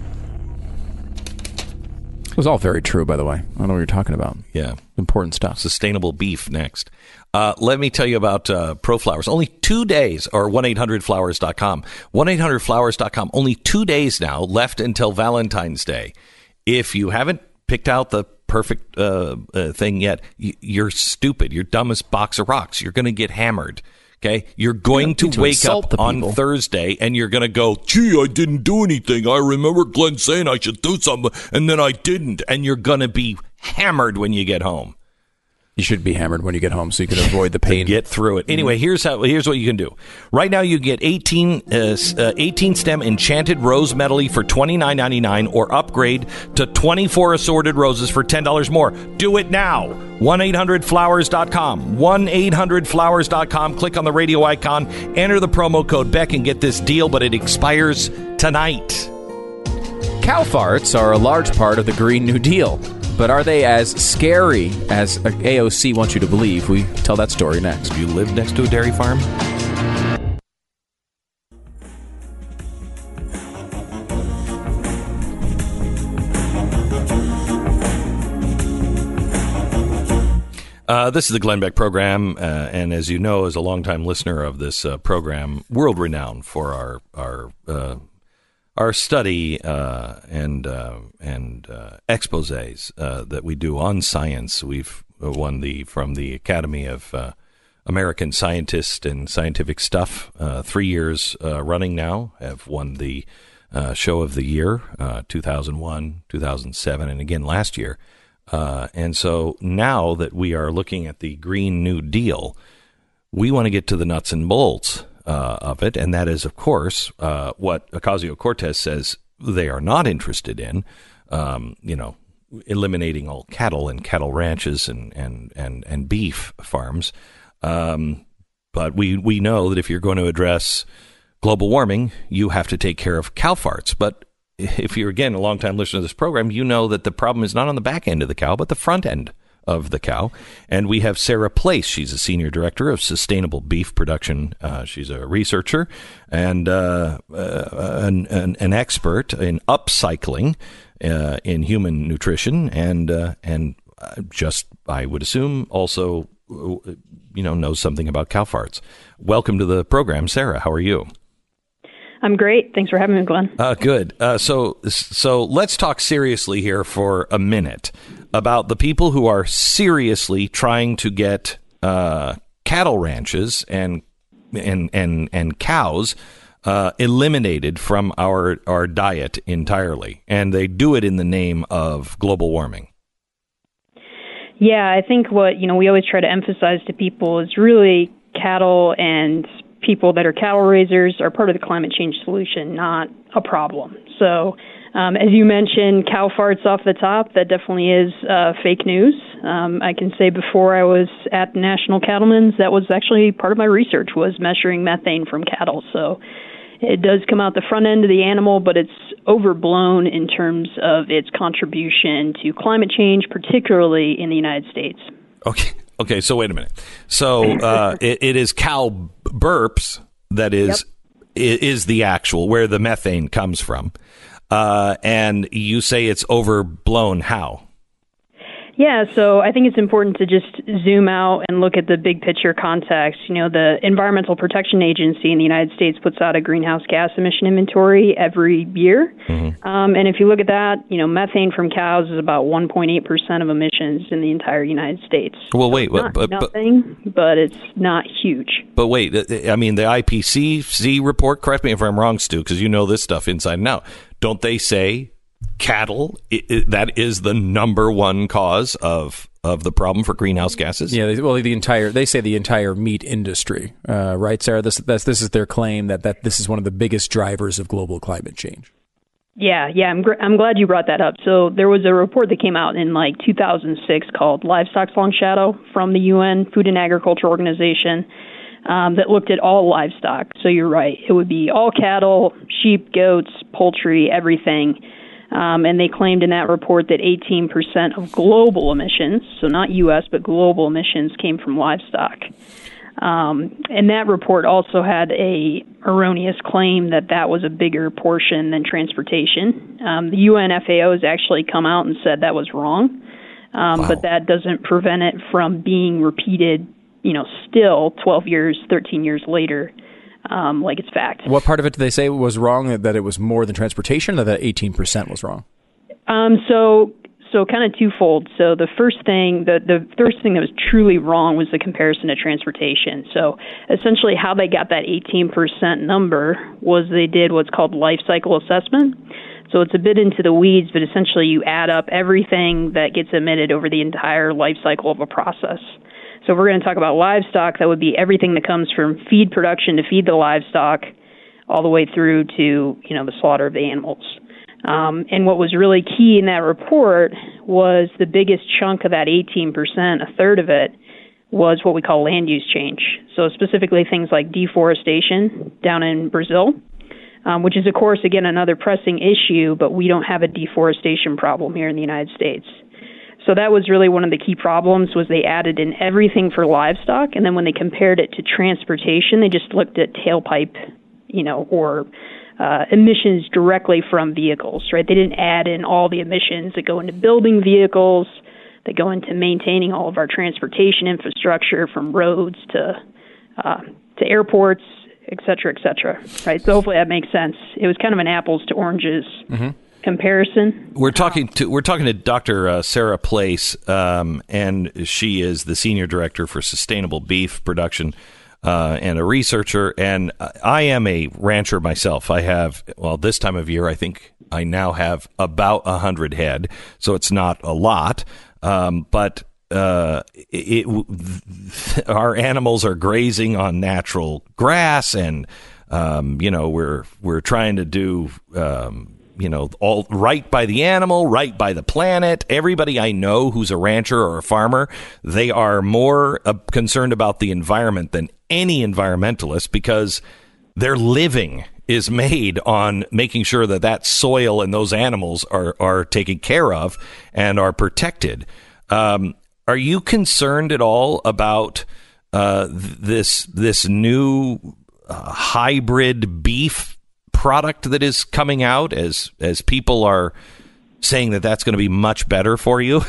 It was all very true, by the way. I don't know what you're talking about. Yeah. Important stuff. Sustainable beef next. Let me tell you about ProFlowers. Only 2 days, or 1-800-Flowers.com. 1-800-Flowers.com. Only 2 days now left until Valentine's Day. If you haven't picked out the perfect thing yet, you're stupid. You're dumb as box of rocks. You're going to get hammered. Okay, you're going to wake up on Thursday and you're going to go, gee, I didn't do anything. I remember Glenn saying I should do something, and then I didn't. And you're going to be hammered when you get home. You should be hammered when you get home so you can avoid the pain. Get through it. Anyway, here's what you can do. Right now, you get 18 stem enchanted rose medley for $29.99, or upgrade to 24 assorted roses for $10 more. Do it now. 1-800-Flowers.com. 1-800-Flowers.com. Click on the radio icon. Enter the promo code Beck and get this deal, but it expires tonight. Cow farts are a large part of the Green New Deal. But are they as scary as AOC wants you to believe? We tell that story next. You live next to a dairy farm? This is the Glenn Beck program, and as you know, as a longtime listener of this program, world-renowned for our study and exposés that we do on science. We've won from the Academy of American Scientists and Scientific Stuff 3 years running now. Have won the Show of the Year 2001, 2007, and again last year. And so now that we are looking at the Green New Deal, we want to get to the nuts and bolts of it. And that is, of course, what Ocasio-Cortez says they are not interested in, eliminating all cattle and cattle ranches and beef farms. But we know that if you're going to address global warming, you have to take care of cow farts. But if you're, again, a long-time listener to this program, you know that the problem is not on the back end of the cow, but the front end of the cow. And we have Sarah Place. She's a senior director of sustainable beef production. She's a researcher and an expert in upcycling in human nutrition, and just, I would assume, also knows something about cow farts. Welcome to the program, Sarah. How are you? I'm great. Thanks for having me, Glenn. Good. So let's talk seriously here for a minute about the people who are seriously trying to get cattle ranches and cows eliminated from our diet entirely, and they do it in the name of global warming. Yeah, I think what we always try to emphasize to people is really cattle and people that are cattle raisers are part of the climate change solution, not a problem. So, as you mentioned, cow farts off the top, that definitely is fake news. I can say before I was at National Cattlemen's, that was actually part of my research, was measuring methane from cattle. So it does come out the front end of the animal, but it's overblown in terms of its contribution to climate change, particularly in the United States. Okay, so wait a minute. So it is cow burps that is the actual, where the methane comes from. And you say it's overblown. How? Yeah, so I think it's important to just zoom out and look at the big picture context. The Environmental Protection Agency in the United States puts out a greenhouse gas emission inventory every year. Mm-hmm. And if you look at that, methane from cows is about 1.8% of emissions in the entire United States. Well, wait, nothing, but it's not huge. But wait, I mean, the IPCC report, correct me if I'm wrong, Stu, because you know this stuff inside and out. Don't they say cattle, that is the number one cause of the problem for greenhouse gases? Yeah, they say the entire meat industry, right, Sarah? This is their claim that this is one of the biggest drivers of global climate change. Yeah, I'm glad you brought that up. So there was a report that came out in 2006 called Livestock's Long Shadow from the UN Food and Agriculture Organization that looked at all livestock. So you're right, it would be all cattle, sheep, goats, poultry, everything. And they claimed in that report that 18% of global emissions, so not U.S., but global emissions, came from livestock. And that report also had a erroneous claim that was a bigger portion than transportation. The UN FAO has actually come out and said that was wrong, but that doesn't prevent it from being repeated, still 12 years, 13 years later. Like it's fact. What part of it did they say was wrong? That it was more than transportation, or that 18% was wrong? So kind of twofold. So the first thing that was truly wrong was the comparison to transportation. So essentially, how they got that 18% number was they did what's called life cycle assessment. So it's a bit into the weeds, but essentially you add up everything that gets emitted over the entire life cycle of a process. So if we're going to talk about livestock, that would be everything that comes from feed production to feed the livestock all the way through to, the slaughter of the animals. And what was really key in that report was the biggest chunk of that 18%, a third of it, was what we call land use change. So specifically things like deforestation down in Brazil, which is, of course, again, another pressing issue, but we don't have a deforestation problem here in the United States. So that was really one of the key problems, was they added in everything for livestock, and then when they compared it to transportation, they just looked at tailpipe, or emissions directly from vehicles, right? They didn't add in all the emissions that go into building vehicles, that go into maintaining all of our transportation infrastructure, from roads to airports, et cetera, right? So hopefully that makes sense. It was kind of an apples to oranges comparison. We're talking to Dr. Sarah Place, and she is the senior director for sustainable beef production and a researcher. And I am a rancher myself. I have, this time of year, I think I now have about 100 head, so it's not a lot. but our animals are grazing on natural grass, and we're trying to do all right by the animal, right by the planet. Everybody I know who's a rancher or a farmer, they are more concerned about the environment than any environmentalist, because their living is made on making sure that soil and those animals are taken care of and are protected. Are you concerned at all about this new hybrid beef product that is coming out, as people are saying that's going to be much better for you?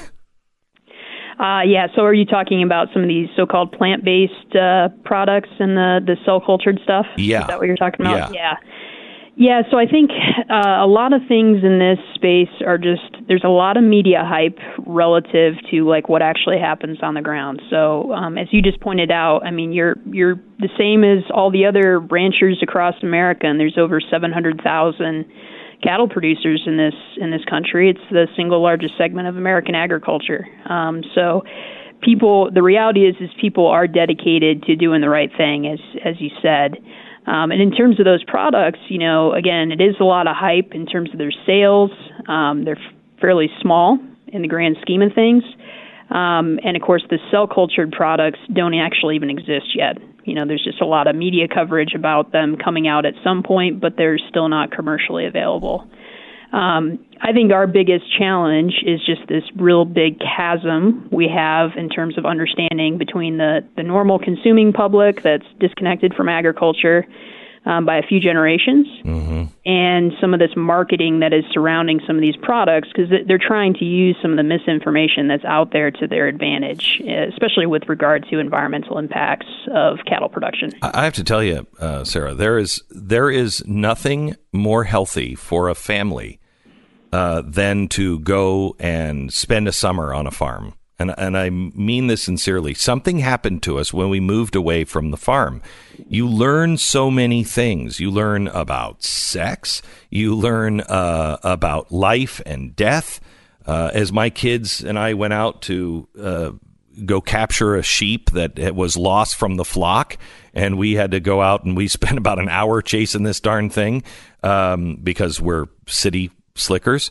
Yeah. So are you talking about some of these so-called plant-based products and the cell-cultured stuff? Yeah. Is that what you're talking about? Yeah. Yeah, so I think a lot of things in this space are there's a lot of media hype relative to like what actually happens on the ground. So as you just pointed out, I mean, you're the same as all the other ranchers across America, and there's over 700,000 cattle producers in this country. It's the single largest segment of American agriculture. So the reality is people are dedicated to doing the right thing, as you said. And in terms of those products, again, it is a lot of hype in terms of their sales. They're fairly small in the grand scheme of things. And of course, the cell-cultured products don't actually even exist yet. There's just a lot of media coverage about them coming out at some point, but they're still not commercially available. I think our biggest challenge is just this real big chasm we have in terms of understanding between the normal consuming public that's disconnected from agriculture by a few generations, and some of this marketing that is surrounding some of these products, because they're trying to use some of the misinformation that's out there to their advantage, especially with regard to environmental impacts of cattle production. I have to tell you, Sarah, there is nothing more healthy for a family than to go and spend a summer on a farm. And I mean this sincerely. Something happened to us when we moved away from the farm. You learn so many things. You learn about sex. You learn about life and death. As my kids and I went out to go capture a sheep that was lost from the flock, and we had to go out and we spent about an hour chasing this darn thing because we're city slickers.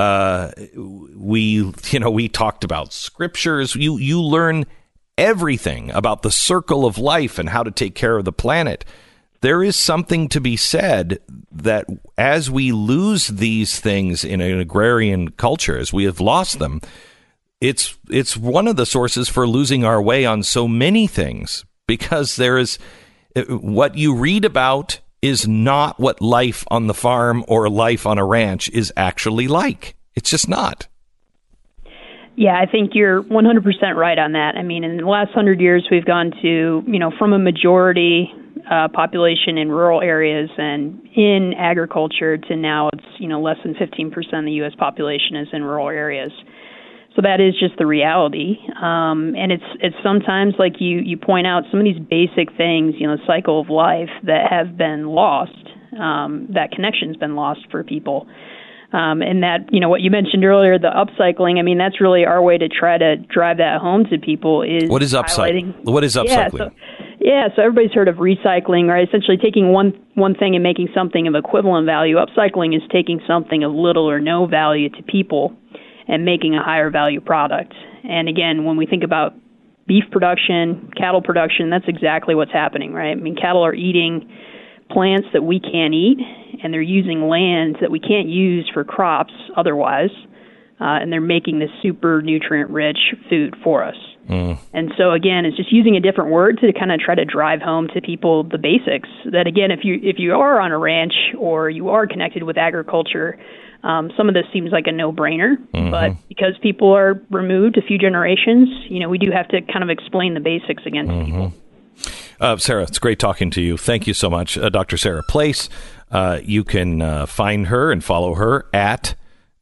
We talked about scriptures. You learn everything about the circle of life and how to take care of the planet. There is something to be said that as we lose these things in an agrarian culture, as we have lost them, it's one of the sources for losing our way on so many things, because there is what you read about is not what life on the farm or life on a ranch is actually like. It's just not. Yeah, I think you're 100% right on that. I mean, in the last 100 years, we've gone to, from a majority population in rural areas and in agriculture to now it's, less than 15% of the U.S. population is in rural areas. So that is just the reality. And it's sometimes, like you point out, some of these basic things, cycle of life that have been lost, that connection's been lost for people. And that, what you mentioned earlier, the upcycling, I mean, that's really our way to try to drive that home to people is what is upcycling? What is upcycling? So everybody's heard of recycling, right? Essentially taking one thing and making something of equivalent value. Upcycling is taking something of little or no value to people and making a higher value product. And again, when we think about beef production, cattle production, that's exactly what's happening, right? I mean, cattle are eating plants that we can't eat, and they're using land that we can't use for crops otherwise, and they're making this super nutrient-rich food for us. And so, again, it's just using a different word to kind of try to drive home to people the basics. That, again, if you are on a ranch or you are connected with agriculture, some of this seems like a no-brainer, but because people are removed a few generations, we do have to kind of explain the basics again to people. Sarah, it's great talking to you. Thank you so much. Dr. Sarah Place. You can find her and follow her at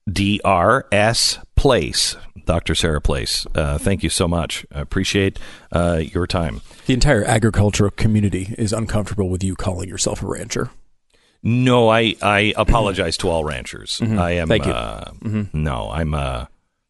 DRS Place. Dr. Sarah Place. Thank you so much. I appreciate your time. The entire agricultural community is uncomfortable with you calling yourself a rancher. No, I apologize to all ranchers. I am. Thank you. No, I'm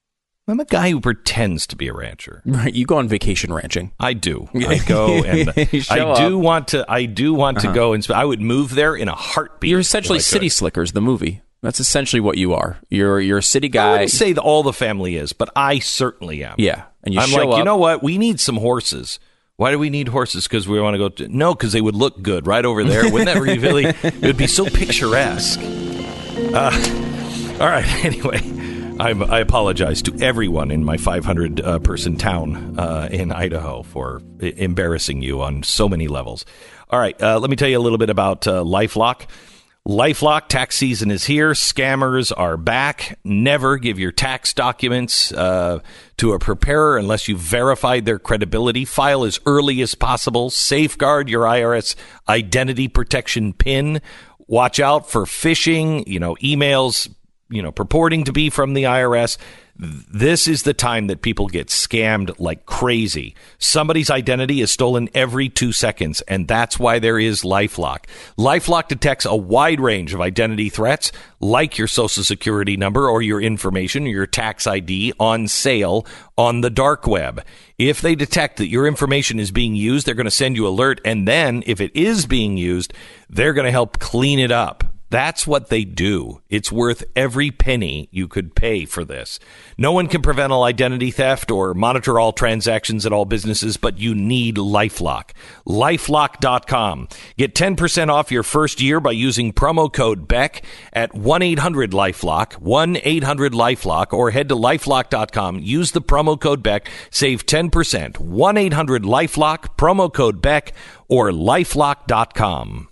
I'm a guy who pretends to be a rancher. Right, you go on vacation ranching. I do. I go and I do want to go and I would move there in a heartbeat. You're essentially City Slickers, the movie. That's essentially what you are. You're a city guy. I wouldn't say that all the family is, but I certainly am. Yeah, and I'm like, you know what? We need some horses. Why do we need horses? Because we want to go. No, because they would look good right over there. Wouldn't that really? It would be so picturesque. All right. Anyway. I apologize to everyone in my 500-person town in Idaho for embarrassing you on so many levels. All right, let me tell you a little bit about LifeLock. LifeLock, tax season is here. Scammers are back. Never give your tax documents to a preparer unless you've verified their credibility. File as early as possible. Safeguard your IRS identity protection PIN. Watch out for phishing, emails, purporting to be from the IRS. This is the time that people get scammed like crazy. Somebody's identity is stolen every 2 seconds, and that's why there is LifeLock. LifeLock detects a wide range of identity threats, like your social security number or your information, or your tax ID on sale on the dark web. If they detect that your information is being used, they're going to send you an alert, and then if it is being used, they're going to help clean it up. That's what they do. It's worth every penny you could pay for this. No one can prevent all identity theft or monitor all transactions at all businesses, but you need LifeLock. LifeLock.com. Get 10% off your first year by using promo code BECK at 1-800-LifeLock, 1-800-LifeLock, or head to LifeLock.com. Use the promo code BECK. Save 10%. 1-800-LifeLock, promo code BECK, or LifeLock.com.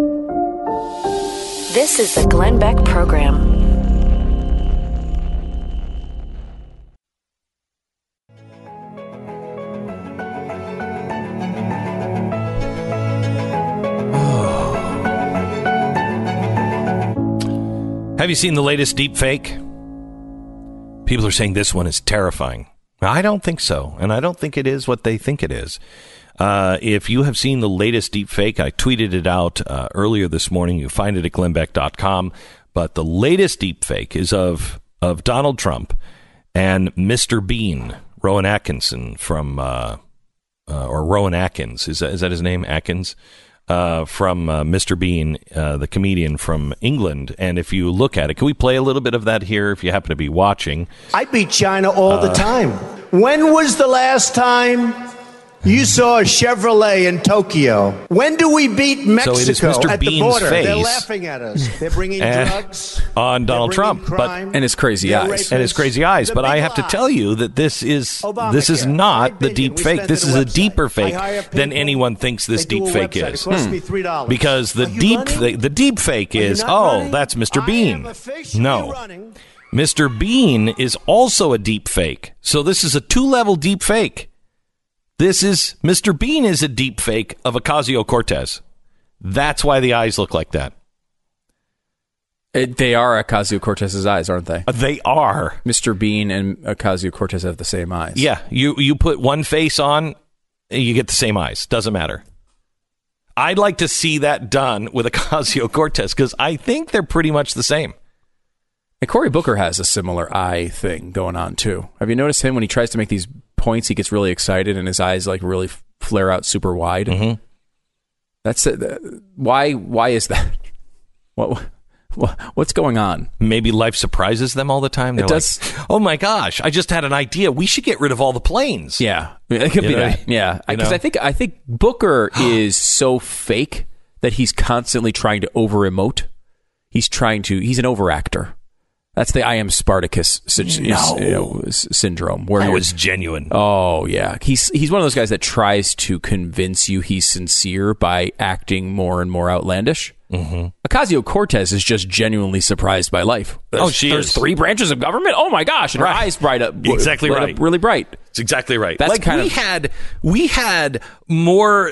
This is the Glenn Beck Program. Have you seen the latest deep fake? People are saying this one is terrifying. I don't think so, and I don't think it is what they think it is. If you have seen the latest deep fake, I tweeted it out earlier this morning. You find it at glennbeck.com. But the latest deep fake is of Donald Trump and Mr. Bean, Rowan Atkinson from, or Rowan Atkins. Is that his name? Atkins? From Mr. Bean, the comedian from England. And if you look at it, can we play a little bit of that here if you happen to be watching? I beat China all the time. When was the last time you saw a Chevrolet in Tokyo? When do we beat Mexico? So it is Mr. at Bean's the border? face. They're laughing at us. They're bringing drugs on Donald Trump, and his crazy eyes. And his crazy eyes. But I have to tell you that this is not the deep fake. This is a deeper fake than anyone thinks this deep fake is. Because the deep fake is, that's Mr. Bean. No. Mr. Bean is also a deep fake. So this is a 2-level deep fake. Mr. Bean is a deep fake of Ocasio-Cortez. That's why the eyes look like that. They are Ocasio-Cortez's eyes, aren't they? They are. Mr. Bean and Ocasio-Cortez have the same eyes. Yeah, you put one face on, you get the same eyes. Doesn't matter. I'd like to see that done with Ocasio-Cortez because I think they're pretty much the same. And Cory Booker has a similar eye thing going on, too. Have you noticed him when he tries to make these points, he gets really excited and his eyes like really flare out super wide? Mm-hmm. That's it. Why is that? What's going on? Maybe life surprises them all the time. They're like, oh my gosh, I just had an idea. We should get rid of all the planes. Yeah, it could be that. Yeah, because I think Booker is so fake that he's constantly trying to over-emote. He's an overactor. That's the I am Spartacus syndrome. Where that was genuine. Oh, yeah. He's one of those guys that tries to convince you he's sincere by acting more and more outlandish. Mm-hmm. Ocasio-Cortez is just genuinely surprised by life. There's 3 branches of government? Oh, my gosh. And her eyes bright up. Exactly right. Up really bright. It's exactly right. That's like we had more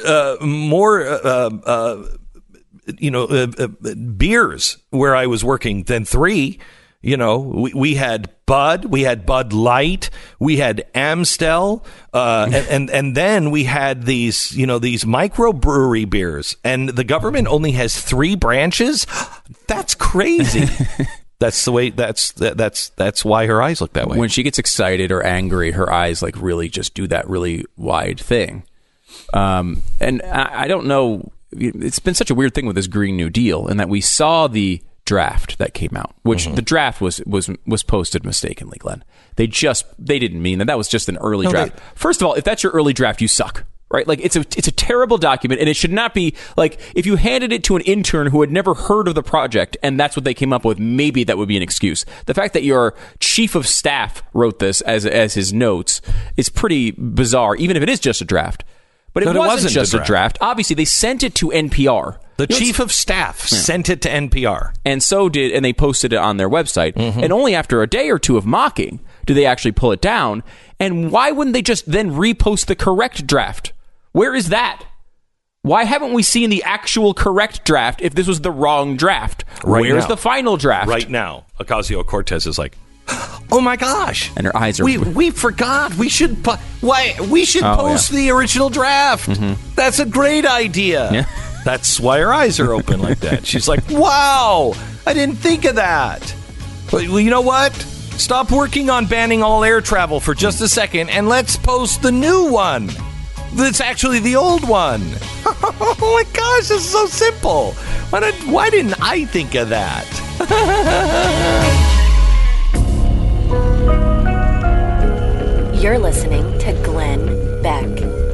beers where I was working than 3. We had Bud, we had Bud Light, we had Amstel, and then we had these microbrewery beers, and the government only has 3 branches. That's crazy. That's the way. That's why her eyes look that way. When she gets excited or angry, her eyes like really just do that really wide thing. And I don't know. It's been such a weird thing with this Green New Deal, in that we saw the draft that came out, which the draft was posted mistakenly, Glenn. They didn't mean that. That was just an early draft. First of all, if that's your early draft, you suck. Right? Like, it's a terrible document, and it should not be, like, if you handed it to an intern who had never heard of the project and that's what they came up with, maybe that would be an excuse. The fact that your chief of staff wrote this as his notes is pretty bizarre, even if it is just a draft. But it wasn't just a draft. Obviously, they sent it to NPR. The chief of staff sent it to NPR. And they posted it on their website. And only after a day or two of mocking do they actually pull it down. And why wouldn't they just then repost the correct draft? Where is that? Why haven't we seen the actual correct draft if this was the wrong draft? Where's the final draft? Right now, Ocasio-Cortez is like, oh my gosh. And her eyes are... We forgot. We should post the original draft. That's a great idea. Yeah. That's why her eyes are open like that. She's like, wow, I didn't think of that. Well, you know what? Stop working on banning all air travel for just a second, and let's post the new one. That's actually the old one. Oh my gosh, this is so simple. Why didn't I think of that? You're listening to Glenn Beck.